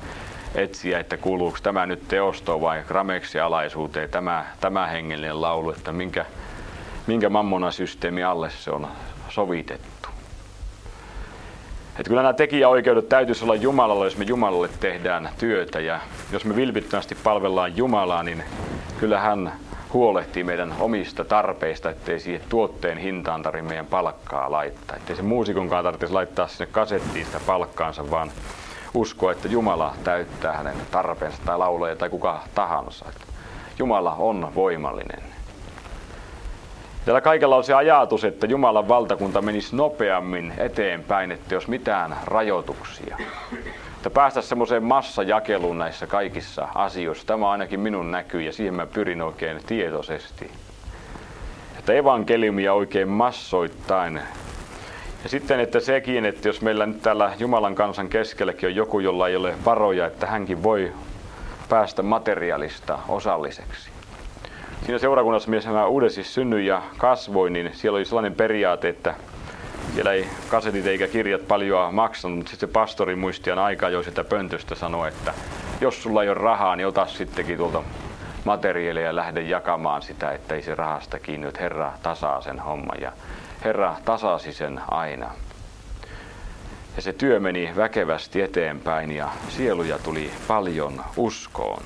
etsiä, että kuuluuko tämä nyt teostoon vai grameksialaisuuteen, tämä hengellinen laulu, että minkä mammonasysteemi alle se on sovitettu. Että kyllä nämä tekijäoikeudet täytyisi olla Jumalalle, jos me Jumalalle tehdään työtä, ja jos me vilpittömästi palvellaan Jumalaa, niin kyllä hän huolehtii meidän omista tarpeista, ettei siihen tuotteen hintaan tarvitse meidän palkkaa laittaa. Ettei se muusikonkaan tarvitsisi laittaa sinne kasettiin sitä palkkaansa, vaan uskoa, että Jumala täyttää hänen tarpeensa tai laulee tai kuka tahansa. Että Jumala on voimallinen. Tällä kaikella on se ajatus, että Jumalan valtakunta menisi nopeammin eteenpäin, että jos mitään rajoituksia. Että päästäisiin semmoiseen massajakeluun näissä kaikissa asioissa. Tämä on ainakin minun näky ja siihen mä pyrin oikein tietoisesti. Että evankeliumia oikein massoittain. Ja sitten, että sekin, että jos meillä nyt täällä Jumalan kansan keskelläkin on joku, jolla ei ole varoja, että hänkin voi päästä materiaalista osalliseksi. Siinä seurakunnassa, missä mä uudesti synnyin ja kasvoin, niin siellä oli sellainen periaate, että siellä ei kasetit eikä kirjat paljon maksanut, mutta sitten se pastori muistian aikaa jo sitä pöntöstä sanoi, että jos sulla ei ole rahaa, niin ota sittenkin tuolta materiaalia ja lähde jakamaan sitä, ettei se rahasta kiinni, että Herra tasaa sen homman. Ja Herra tasasi sen aina. Ja se työ meni väkevästi eteenpäin ja sieluja tuli paljon uskoon.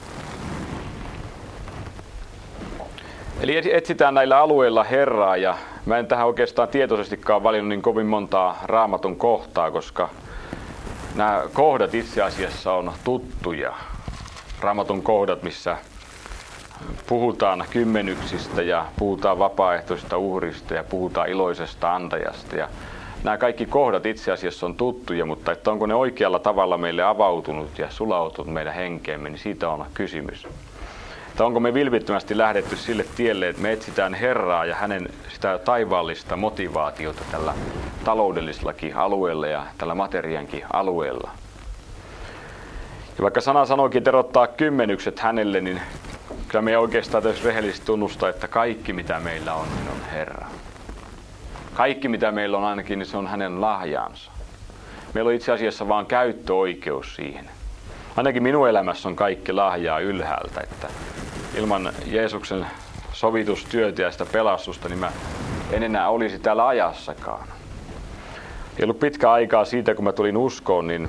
Eli etsitään näillä alueilla Herraa, ja mä en tähän oikeastaan tietoisestikaan valinnut niin kovin montaa Raamatun kohtaa, koska nämä kohdat itse asiassa on tuttuja. Raamatun kohdat, missä puhutaan kymmenyksistä ja puhutaan vapaaehtoisesta uhrista ja puhutaan iloisesta antajasta. Ja nämä kaikki kohdat itse asiassa on tuttuja, mutta että onko ne oikealla tavalla meille avautunut ja sulautunut meidän henkeemme, niin siitä on kysymys. Että onko me vilpittömästi lähdetty sille tielle, että me etsitään Herraa ja hänen sitä taivaallista motivaatiota tällä taloudellisellakin alueella ja tällä materiankin alueella. Ja vaikka sana sanoikin, että erottaa kymmenykset hänelle, niin kyllä me oikeastaan täytyy rehellisesti tunnustaa, että kaikki mitä meillä on, niin on Herra. Kaikki mitä meillä on ainakin, niin se on hänen lahjansa. Meillä on itse asiassa vaan käyttöoikeus siihen. Ainakin minun elämässä on kaikki lahjaa ylhäältä, että ilman Jeesuksen sovitustyötä ja sitä pelastusta, niin mä en enää olisi täällä ajassakaan. Ei ollut pitkä aikaa siitä, kun mä tulin uskoon, niin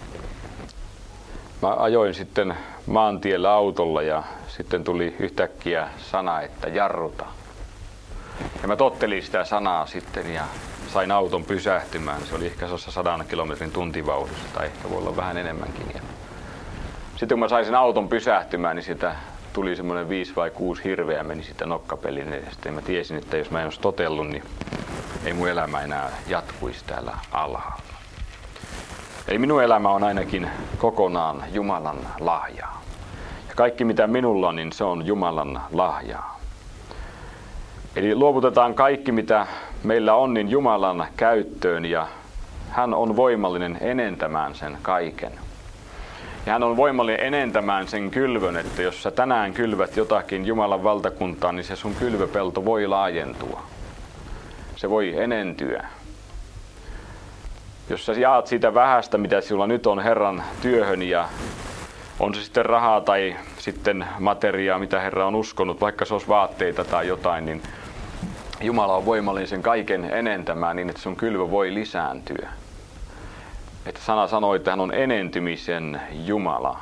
mä ajoin sitten maantiellä autolla ja sitten tuli yhtäkkiä sana, että jarruta. Ja mä tottelin sitä sanaa sitten ja sain auton pysähtymään. Se oli ehkä 100 kilometrin tuntivauhdissa tai ehkä voi olla vähän enemmänkin. Ja sitten kun mä sain sen auton pysähtymään, niin sitä tuli semmoinen 5 vai 6 hirveä meni sitä nokkapelin edestä. Ja mä tiesin, että jos mä en olisi totellut, niin ei mun elämä enää jatkuisi täällä alhaalla. Eli minun elämä on ainakin kokonaan Jumalan lahjaa. Ja kaikki mitä minulla on, niin se on Jumalan lahjaa. Eli luovutetaan kaikki mitä meillä on, niin Jumalan käyttöön ja hän on voimallinen enentämään sen kaiken. Ja hän on voimallinen enentämään sen kylvön, että jos sä tänään kylvät jotakin Jumalan valtakuntaa, niin se sun kylvöpelto voi laajentua. Se voi enentyä. Jos sä jaat siitä vähästä, mitä sinulla nyt on Herran työhön, ja on se sitten rahaa tai sitten materiaa, mitä Herra on uskonut, vaikka se olisi vaatteita tai jotain, niin Jumala on voimallinen sen kaiken enentämään niin, että sun kylvö voi lisääntyä. Että sana sanoi, että hän on enentymisen Jumala.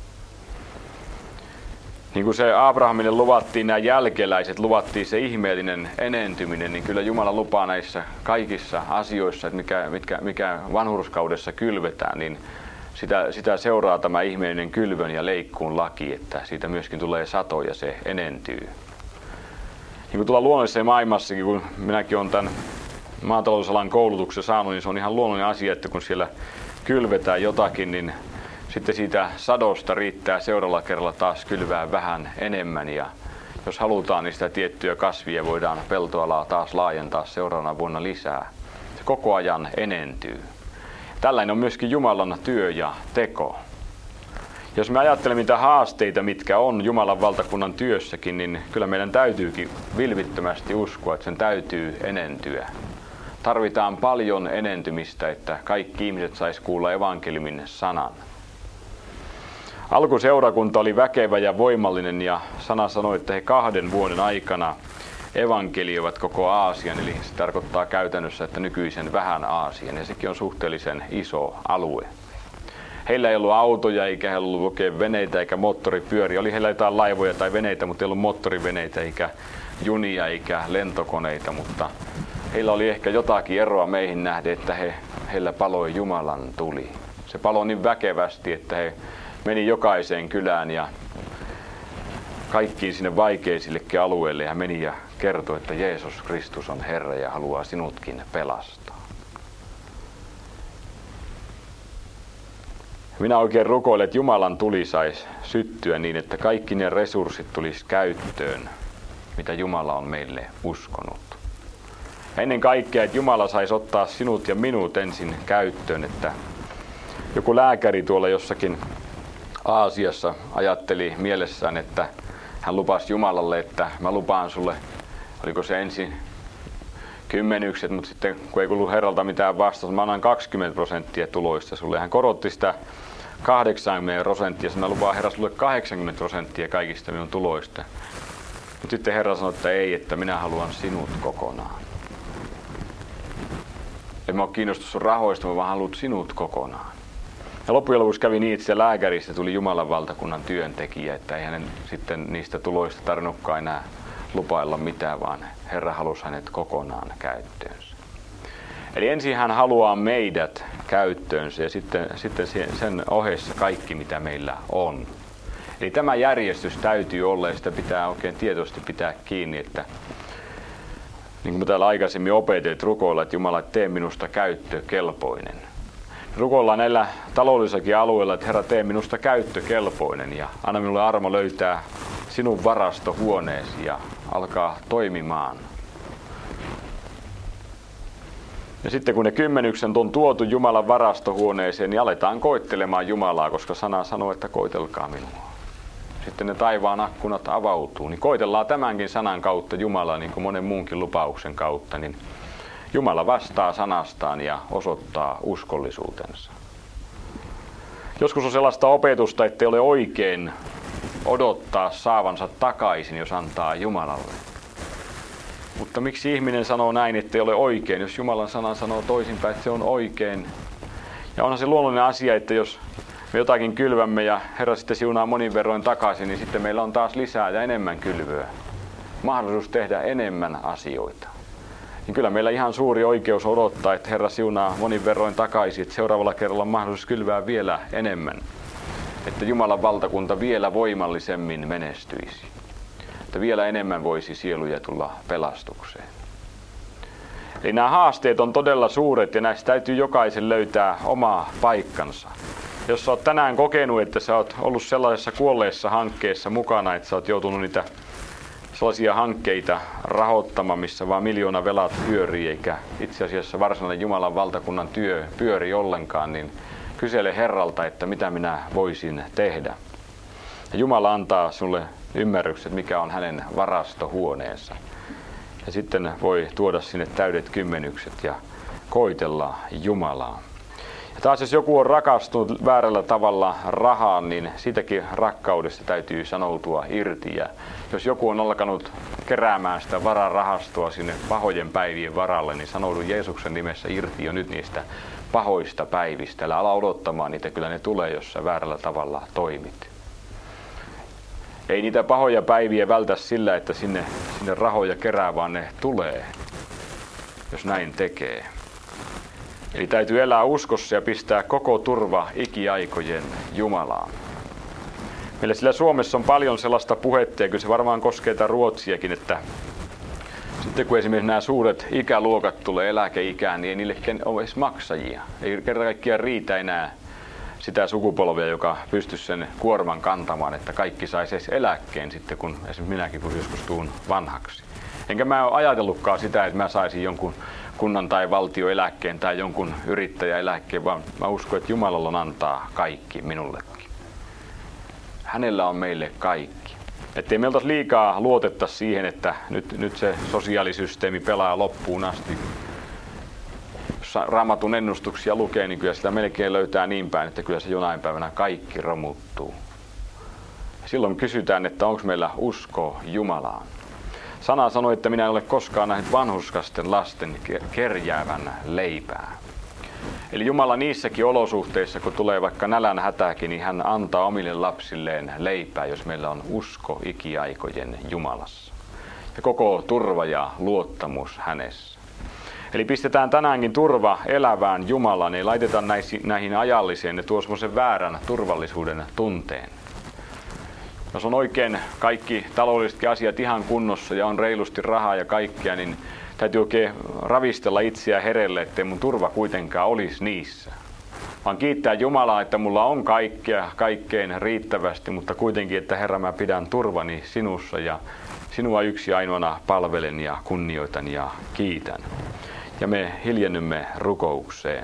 Niin kuin se Abrahamille luvattiin, nämä jälkeläiset luvattiin se ihmeellinen enentyminen, niin kyllä Jumala lupaa näissä kaikissa asioissa, että mikä vanhurskaudessa kylvetään, niin sitä seuraa tämä ihmeellinen kylvön ja leikkuun laki, että siitä myöskin tulee sato ja se enentyy. Niin kuin tuolla luonnollisessa maailmassakin, kun minäkin olen tämän maatalousalan koulutuksen saanut, niin se on ihan luonnollinen asia, että kun siellä kylvetään jotakin, niin sitten siitä sadosta riittää seuraavalla kerralla taas kylvää vähän enemmän. Ja jos halutaan, niin sitä tiettyjä kasvia voidaan peltoalaa taas laajentaa seuraavana vuonna lisää. Se koko ajan enentyy. Tällainen on myöskin Jumalan työ ja teko. Jos me ajattelemme mitä haasteita, mitkä on Jumalan valtakunnan työssäkin, niin kyllä meidän täytyykin vilpittömästi uskoa, että sen täytyy enentyä. Tarvitaan paljon enentymistä, että kaikki ihmiset sais kuulla evankeliumin sanan. Alkuseurakunta oli väkevä ja voimallinen ja sana sanoi, että he 2 vuoden aikana evankelioivat koko Aasian, eli se tarkoittaa käytännössä, että nykyisen vähän Aasian, ja sekin on suhteellisen iso alue. Heillä ei ollut autoja, eikä heillä ollut oikein veneitä eikä moottoripyöriä. Oli heillä jotain laivoja tai veneitä, mutta ei ollut moottoriveneitä eikä junia eikä lentokoneita, mutta heillä oli ehkä jotakin eroa meihin nähden, että heillä paloi Jumalan tuli. Se paloi niin väkevästi, että he meni jokaiseen kylään ja kaikkiin sinne vaikeisillekin alueille ja meni ja kertoi, että Jeesus Kristus on Herra ja haluaa sinutkin pelastaa. Minä oikein rukoilen, että Jumalan tuli saisi syttyä niin, että kaikki ne resurssit tulisi käyttöön, mitä Jumala on meille uskonut. Ja ennen kaikkea, että Jumala saisi ottaa sinut ja minut ensin käyttöön, että joku lääkäri tuolla jossakin Aasiassa ajatteli mielessään, että hän lupasi Jumalalle, että mä lupaan sulle, oliko se ensin 10, mutta sitten kun ei kuulu Herralta mitään vastausta, mä annan 20% tuloista sulle. Hän korotti sitä 80%, mä lupaan Herra sulle 80% kaikista minun tuloista. Mutta sitten Herra sanoi, että ei, että minä haluan sinut kokonaan. En mä ole kiinnostunut sun rahoista, vaan haluan sinut kokonaan. Ja loppujen lopuksi kävi niin, että se lääkäristä tuli Jumalan valtakunnan työntekijä, että ei hänen sitten niistä tuloista tarvinnutkaan enää lupailla mitään, vaan Herra halusi hänet kokonaan käyttöönsä. Eli ensin hän haluaa meidät käyttöönsä ja sitten sen ohessa kaikki, mitä meillä on. Eli tämä järjestys täytyy olla ja sitä pitää oikein tietoisesti pitää kiinni, että niin kuin me täällä aikaisemmin opeteltiin, rukoilla, että Jumala, tee minusta käyttökelpoinen. Rukoillaan näillä taloudellisakin alueilla, että Herra, tee minusta käyttökelpoinen ja anna minulle armo löytää sinun varastohuoneesi ja alkaa toimimaan. Ja sitten kun ne 10 on tuotu Jumalan varastohuoneeseen, niin aletaan koettelemaan Jumalaa, koska sana sanoo, että koetelkaa minua. Sitten ne taivaan akkunat avautuu, niin koitellaan tämänkin sanan kautta Jumalaa, niin kuin monen muunkin lupauksen kautta, niin Jumala vastaa sanastaan ja osoittaa uskollisuutensa. Joskus on sellaista opetusta, että ei ole oikein odottaa saavansa takaisin, jos antaa Jumalalle. Mutta miksi ihminen sanoo näin, että ei ole oikein, jos Jumalan sana sanoo toisinpäin, että se on oikein? Ja onhan se luonnollinen asia, että jos me jotakin kylvämme ja Herra sitten siunaa monin verroin takaisin, niin sitten meillä on taas lisää ja enemmän kylvöä. Mahdollisuus tehdä enemmän asioita. Niin kyllä meillä ihan suuri oikeus odottaa, että Herra siunaa monin verroin takaisin, että seuraavalla kerralla on mahdollisuus kylvää vielä enemmän. Että Jumalan valtakunta vielä voimallisemmin menestyisi. Että vielä enemmän voisi sieluja tulla pelastukseen. Eli nämä haasteet on todella suuret ja näistä täytyy jokaisen löytää oma paikkansa. Jos sä oot tänään kokenut, että sä oot ollut sellaisessa kuolleessa hankkeessa mukana, että sä oot joutunut niitä sellaisia hankkeita rahoittamaan, missä vaan miljoona velat pyörii, eikä itse asiassa varsinainen Jumalan valtakunnan työ pyöri ollenkaan, niin kysele Herralta, että mitä minä voisin tehdä. Ja Jumala antaa sinulle ymmärrykset, mikä on hänen varastohuoneensa. Ja sitten voi tuoda sinne täydet 10 ja koitella Jumalaa. Ja taas jos joku on rakastunut väärällä tavalla rahaan, niin siitäkin rakkaudesta täytyy sanoutua irti. Ja jos joku on alkanut keräämään sitä vararahastoa sinne pahojen päivien varalle, niin sanoudu Jeesuksen nimessä irti jo nyt niistä pahoista päivistä. Älä ala odottamaan niitä, kyllä ne tulee, jos sä väärällä tavalla toimit. Ei niitä pahoja päiviä vältä sillä, että sinne rahoja kerää, vaan ne tulee, jos näin tekee. Eli täytyy elää uskossa ja pistää koko turva ikiaikojen Jumalaan. Meillä sillä Suomessa on paljon sellaista puhetta, ja kyllä se varmaan koskee tätä Ruotsiakin, että sitten kun esimerkiksi nämä suuret ikäluokat tulee eläkeikään, niin ei niille ole edes maksajia. Ei kerta kaikkiaan riitä enää sitä sukupolvea, joka pystyisi sen kuorman kantamaan, että kaikki saisi edes eläkkeen sitten, kun esimerkiksi minäkin kun joskus tuun vanhaksi. Enkä mä ole ajatellutkaan sitä, että mä saisin jonkun kunnan tai valtioeläkkeen tai jonkun yrittäjäeläkkeen, vaan mä uskon, että Jumalalla on antaa kaikki minullekin. Hänellä on meille kaikki. Ettei meiltä liikaa luotetta siihen, että nyt se sosiaalisysteemi pelaa loppuun asti. Jos Raamatun ennustuksia lukee, niin kyllä sitä melkein löytää niin päin, että kyllä se jonain päivänä kaikki romuttuu. Silloin kysytään, että onko meillä usko Jumalaan. Sana sanoi, että minä en ole koskaan nähnyt vanhurskasten lasten kerjäävän leipää. Eli Jumala niissäkin olosuhteissa, kun tulee vaikka nälän hätäkin, niin hän antaa omille lapsilleen leipää, jos meillä on usko ikiaikojen Jumalassa. Ja koko turva ja luottamus hänessä. Eli pistetään tänäänkin turva elävään Jumalaan, ei laiteta näihin ajalliseen, ne tuo semmoisen väärän turvallisuuden tunteen. Jos on oikein kaikki taloudellisetkin asiat ihan kunnossa ja on reilusti rahaa ja kaikkea, niin täytyy oikein ravistella itseä herelle, ettei mun turva kuitenkaan olisi niissä. Vaan kiittää Jumalaa, että mulla on kaikkea, kaikkein riittävästi, mutta kuitenkin, että Herra, mä pidän turvani sinussa ja sinua yksi ainoana palvelen ja kunnioitan ja kiitän. Ja me hiljennymme rukoukseen.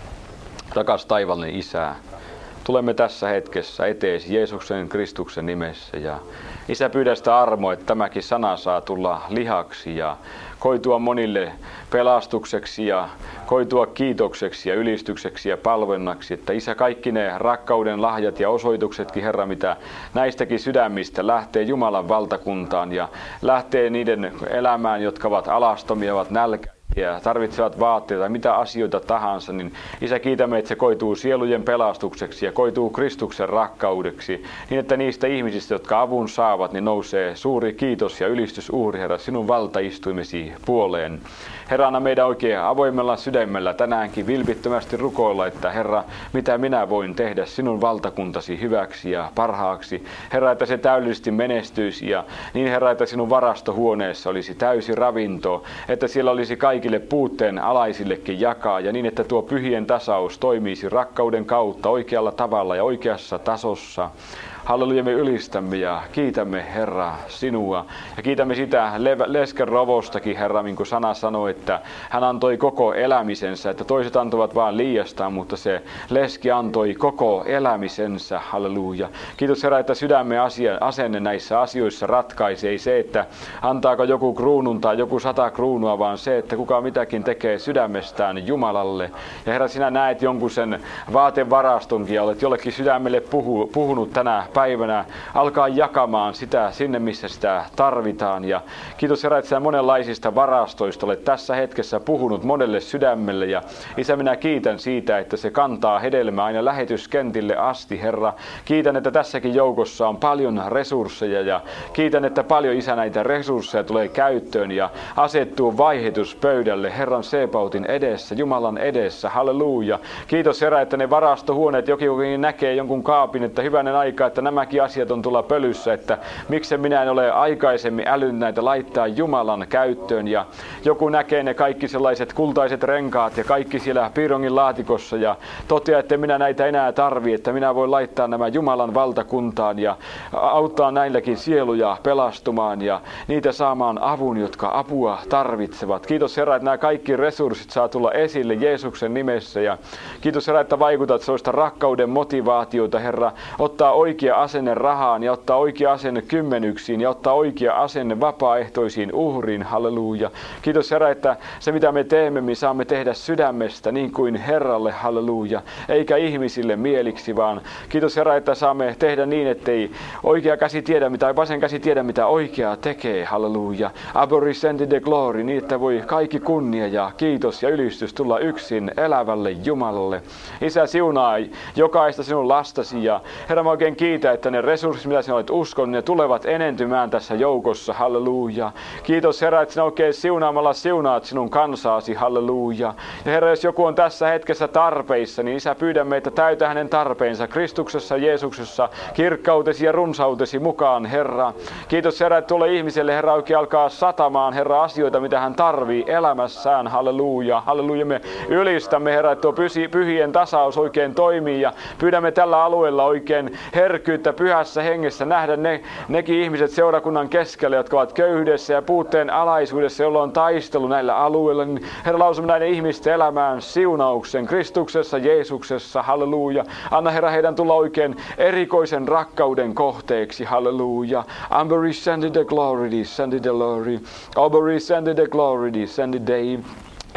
Rakas taivallinen Isä, tulemme tässä hetkessä eteesi Jeesuksen Kristuksen nimessä ja Isä, pyydä sitä armoa, että tämäkin sana saa tulla lihaksi ja koitua monille pelastukseksi ja koitua kiitokseksi ja ylistykseksi ja palvennaksi, että Isä, kaikki ne rakkauden lahjat ja osoituksetkin, Herra, mitä näistäkin sydämistä lähtee Jumalan valtakuntaan ja lähtee niiden elämään, jotka ovat alastomia, ovat nälkäisiä ja tarvitsevat vaatteita tai mitä asioita tahansa, niin Isä, kiitämme, että se koituu sielujen pelastukseksi ja koituu Kristuksen rakkaudeksi, niin että niistä ihmisistä, jotka avun saavat, niin nousee suuri kiitos ja ylistys uhri, Herra, sinun valtaistuimesi puoleen. Herra, anna meidän oikein avoimella sydämellä tänäänkin vilpittömästi rukoilla, että Herra, mitä minä voin tehdä sinun valtakuntasi hyväksi ja parhaaksi. Herra, että se täydellisesti menestyisi ja niin Herra, että sinun varastohuoneessa olisi täysi ravinto, että siellä olisi kaikille puutteen alaisillekin jakaa ja niin, että tuo pyhien tasaus toimisi rakkauden kautta oikealla tavalla ja oikeassa tasossa. Halleluja, me ylistämme ja kiitämme, Herra, sinua. Ja kiitämme sitä lesken rovostakin, Herra, niin kuin sana sanoi, että hän antoi koko elämisensä. Että toiset antoivat vain liiastaan, mutta se leski antoi koko elämisensä. Halleluja. Kiitos, Herra, että sydämme asenne näissä asioissa ratkaisi. Ei se, että antaako joku kruunun tai joku 100 kruunua, vaan se, että kuka mitäkin tekee sydämestään Jumalalle. Ja Herra, sinä näet jonkun sen vaatevarastonkin ja olet jollekin sydämelle puhunut tänä päivänä, alkaa jakamaan sitä sinne, missä sitä tarvitaan. Ja kiitos, Herra, että sinä monenlaisista varastoista olet tässä hetkessä puhunut monelle sydämelle. Ja Isä, minä kiitän siitä, että se kantaa hedelmää aina lähetyskentille asti, Herra. Kiitän, että tässäkin joukossa on paljon resursseja ja kiitän, että paljon, Isä, näitä resursseja tulee käyttöön ja asettuu vaihituspöydälle Herran Sebautin edessä, Jumalan edessä. Halleluja. Kiitos, Herra, että ne varastohuoneet jokin näkee jonkun kaapin, että hyvänen aika, että nämäkin asiat on tulla pölyssä, että miksi minä en ole aikaisemmin älynyt näitä laittaa Jumalan käyttöön. Ja joku näkee ne kaikki sellaiset kultaiset renkaat ja kaikki siellä piirongin laatikossa ja toteaa, että minä näitä enää tarvitse, että minä voin laittaa nämä Jumalan valtakuntaan ja auttaa näilläkin sieluja pelastumaan ja niitä saamaan avun, jotka apua tarvitsevat. Kiitos, Herra, että nämä kaikki resurssit saa tulla esille Jeesuksen nimessä ja kiitos, Herra, että vaikutat sellaista rakkauden motivaatioita, Herra, ottaa oikea asenne rahaan ja ottaa oikea asenne kymmenyksiin ja ottaa oikea asenne vapaaehtoisiin uhriin. Halleluja. Kiitos, Herra, että se mitä me teemme, me saamme tehdä sydämestä niin kuin Herralle. Halleluja. Eikä ihmisille mieliksi, vaan kiitos, Herra, että saamme tehdä niin, ettei oikea käsi tiedä mitä, vasen käsi tiedä mitä oikea tekee. Halleluja. Abori send the glory, niin että voi kaikki kunnia ja kiitos ja ylistys tulla yksin elävälle Jumalalle. Isä, siunaa jokaista sinun lastasi ja Herra, mä oikein kiitän, että ne resurssit, mitä sinä olet uskonut, ne tulevat enentymään tässä joukossa. Halleluja. Kiitos, Herra, että sinä oikein siunaamalla siunaat sinun kansaasi. Halleluja. Ja Herra, jos joku on tässä hetkessä tarpeissa, niin Isä, pyydämme, että täytä hänen tarpeensa Kristuksessa, Jeesuksessa, kirkkautesi ja runsautesi mukaan, Herra. Kiitos, Herra, että tuolle ihmiselle, Herra, oikein alkaa satamaan, Herra, asioita, mitä hän tarvii elämässään. Halleluja. Halleluja. Me ylistämme, Herra, että tuo pyhien tasaus oikein toimii ja pyydämme tällä alueella oikein herkkyyttä pyhässä hengessä nähdä nekin ihmiset seurakunnan keskellä, jotka ovat köyhyydessä ja puutteen alaisuudessa, jolla on taistelu näillä alueilla. Herra, lausumme näiden ihmisten elämään siunauksen Kristuksessa, Jeesuksessa. Halleluja. Anna, Herra, heidän tulla oikein erikoisen rakkauden kohteeksi. Halleluja. Amberi send the glory, send the glory. Amberi send the glory, send the day.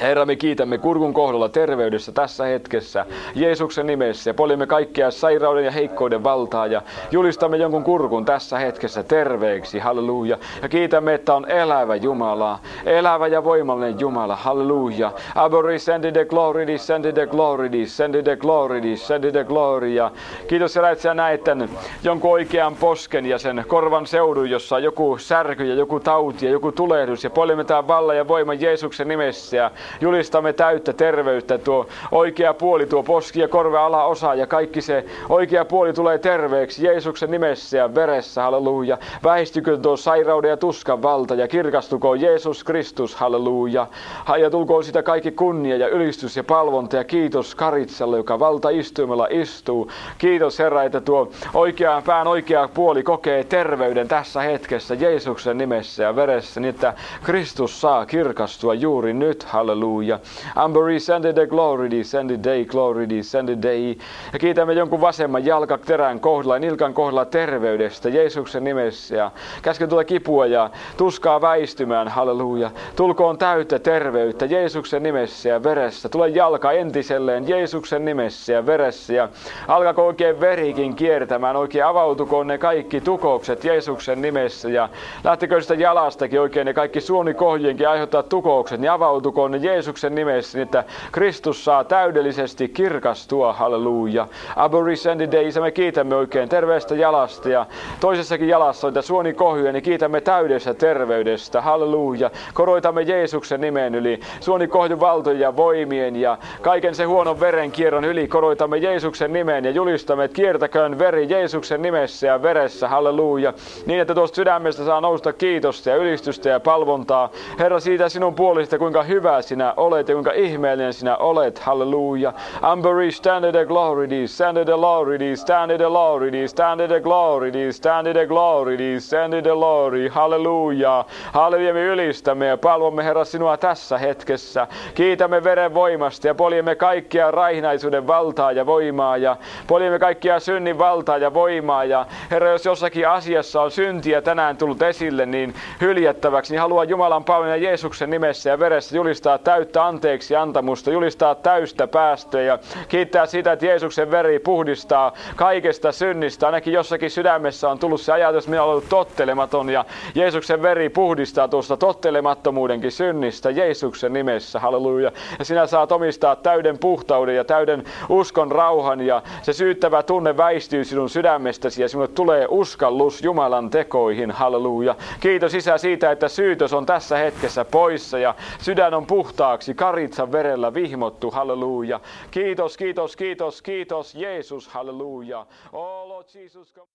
Herra, me kiitämme kurkun kohdalla terveydessä tässä hetkessä, Jeesuksen nimessä, ja poljemme kaikkea sairauden ja heikkouden valtaa, ja julistamme jonkun kurkun tässä hetkessä terveeksi, halleluja. Ja kiitämme, että on elävä Jumala, elävä ja voimallinen Jumala, halleluja. Abori, send the glory, send the glory, send the glory, send the glory. Ja kiitos, Herra, että sä näet tän jonkun oikean posken ja sen korvan seudun, jossa on joku särky ja joku tauti ja joku tulehdus, ja poljemme tämän vallan ja voiman Jeesuksen nimessä, ja julistamme täyttä terveyttä, tuo oikea puoli, tuo poski ja korve alaosa ja kaikki se oikea puoli tulee terveeksi Jeesuksen nimessä ja veressä, halleluja. Väistykö tuo sairauden ja tuskan valta ja kirkastukoon Jeesus Kristus, halleluja. Ja tulkoon sitä kaikki kunnia ja ylistys ja palvonta ja kiitos Karitsalle, joka valtaistuimella istuu. Kiitos Herra, että tuo pään oikea puoli kokee terveyden tässä hetkessä Jeesuksen nimessä ja veressä, niin että Kristus saa kirkastua juuri nyt, halleluja. Ambori, send the glory, send the day, glory, send the day. Ja kiitämme jonkun vasemman jalkaterän kohdalla ja nilkan kohdalla terveydestä Jeesuksen nimessä. Ja käsken tuota kipua ja tuskaa väistymään, halleluja. Tulkoon täyttä terveyttä Jeesuksen nimessä ja veressä. Tule jalka entiselleen Jeesuksen nimessä ja veressä. Ja alkaako oikein verikin kiertämään, oikein avautukoon ne kaikki tukoukset Jeesuksen nimessä. Ja lähtekö sitä jalastakin oikein ne kaikki suonikohjienkin aiheuttaa tukoukset, niin avautukoon ne Jeesuksen nimessä, niin että Kristus saa täydellisesti kirkastua, halleluja. Abori, send the day, Isä, me kiitämme oikein terveestä jalasta ja toisessakin jalassa on suonikohjuja, niin kiitämme täydestä terveydestä, halleluja. Koroitamme Jeesuksen nimen yli suonikohjun valtojen ja voimien ja kaiken se huonon verenkierron yli, koroitamme Jeesuksen nimen ja julistamme, että kiertäköön veri Jeesuksen nimessä ja veressä, halleluja. Niin, että tuosta sydämestä saa nousta kiitosta ja ylistystä ja palvontaa. Herra, siitä sinun puolesta, kuinka hyvä sinä olet ja kuinka ihmeellinen sinä olet, halleluja. Ambori, stand the glory, stand the glory, stand the glory, stand the glory, stand the glory, stand the glory, halleluja. Halleluja, me ylistämme ja palvomme, Herra, sinua tässä hetkessä. Kiitämme veren voimasta ja poljemme kaikkia raihnaisuuden valtaa ja voimaa ja poljemme kaikkia synnin valtaa ja voimaa. Ja Herra, jos jossakin asiassa on syntiä tänään tullut esille, niin hyljättäväksi, niin haluan Jumalan palvelun Jeesuksen nimessä ja veressä julistaa täyttä anteeksi antamusta, julistaa täystä päästöä ja kiittää sitä, että Jeesuksen veri puhdistaa kaikesta synnistä. Ainakin jossakin sydämessä on tullut se ajatus, että minä olen ollut tottelematon ja Jeesuksen veri puhdistaa tuosta tottelemattomuudenkin synnistä Jeesuksen nimessä, halleluja. Ja sinä saat omistaa täyden puhtauden ja täyden uskon rauhan ja se syyttävä tunne väistyy sinun sydämestäsi ja sinulle tulee uskallus Jumalan tekoihin, halleluja. Kiitos Isä siitä, että syytös on tässä hetkessä poissa ja sydän on puhtaaksi Karitsan verellä vihmottu, halleluja. Kiitos, kiitos, kiitos, kiitos Jeesus, halleluja. Oh Lord Jesus.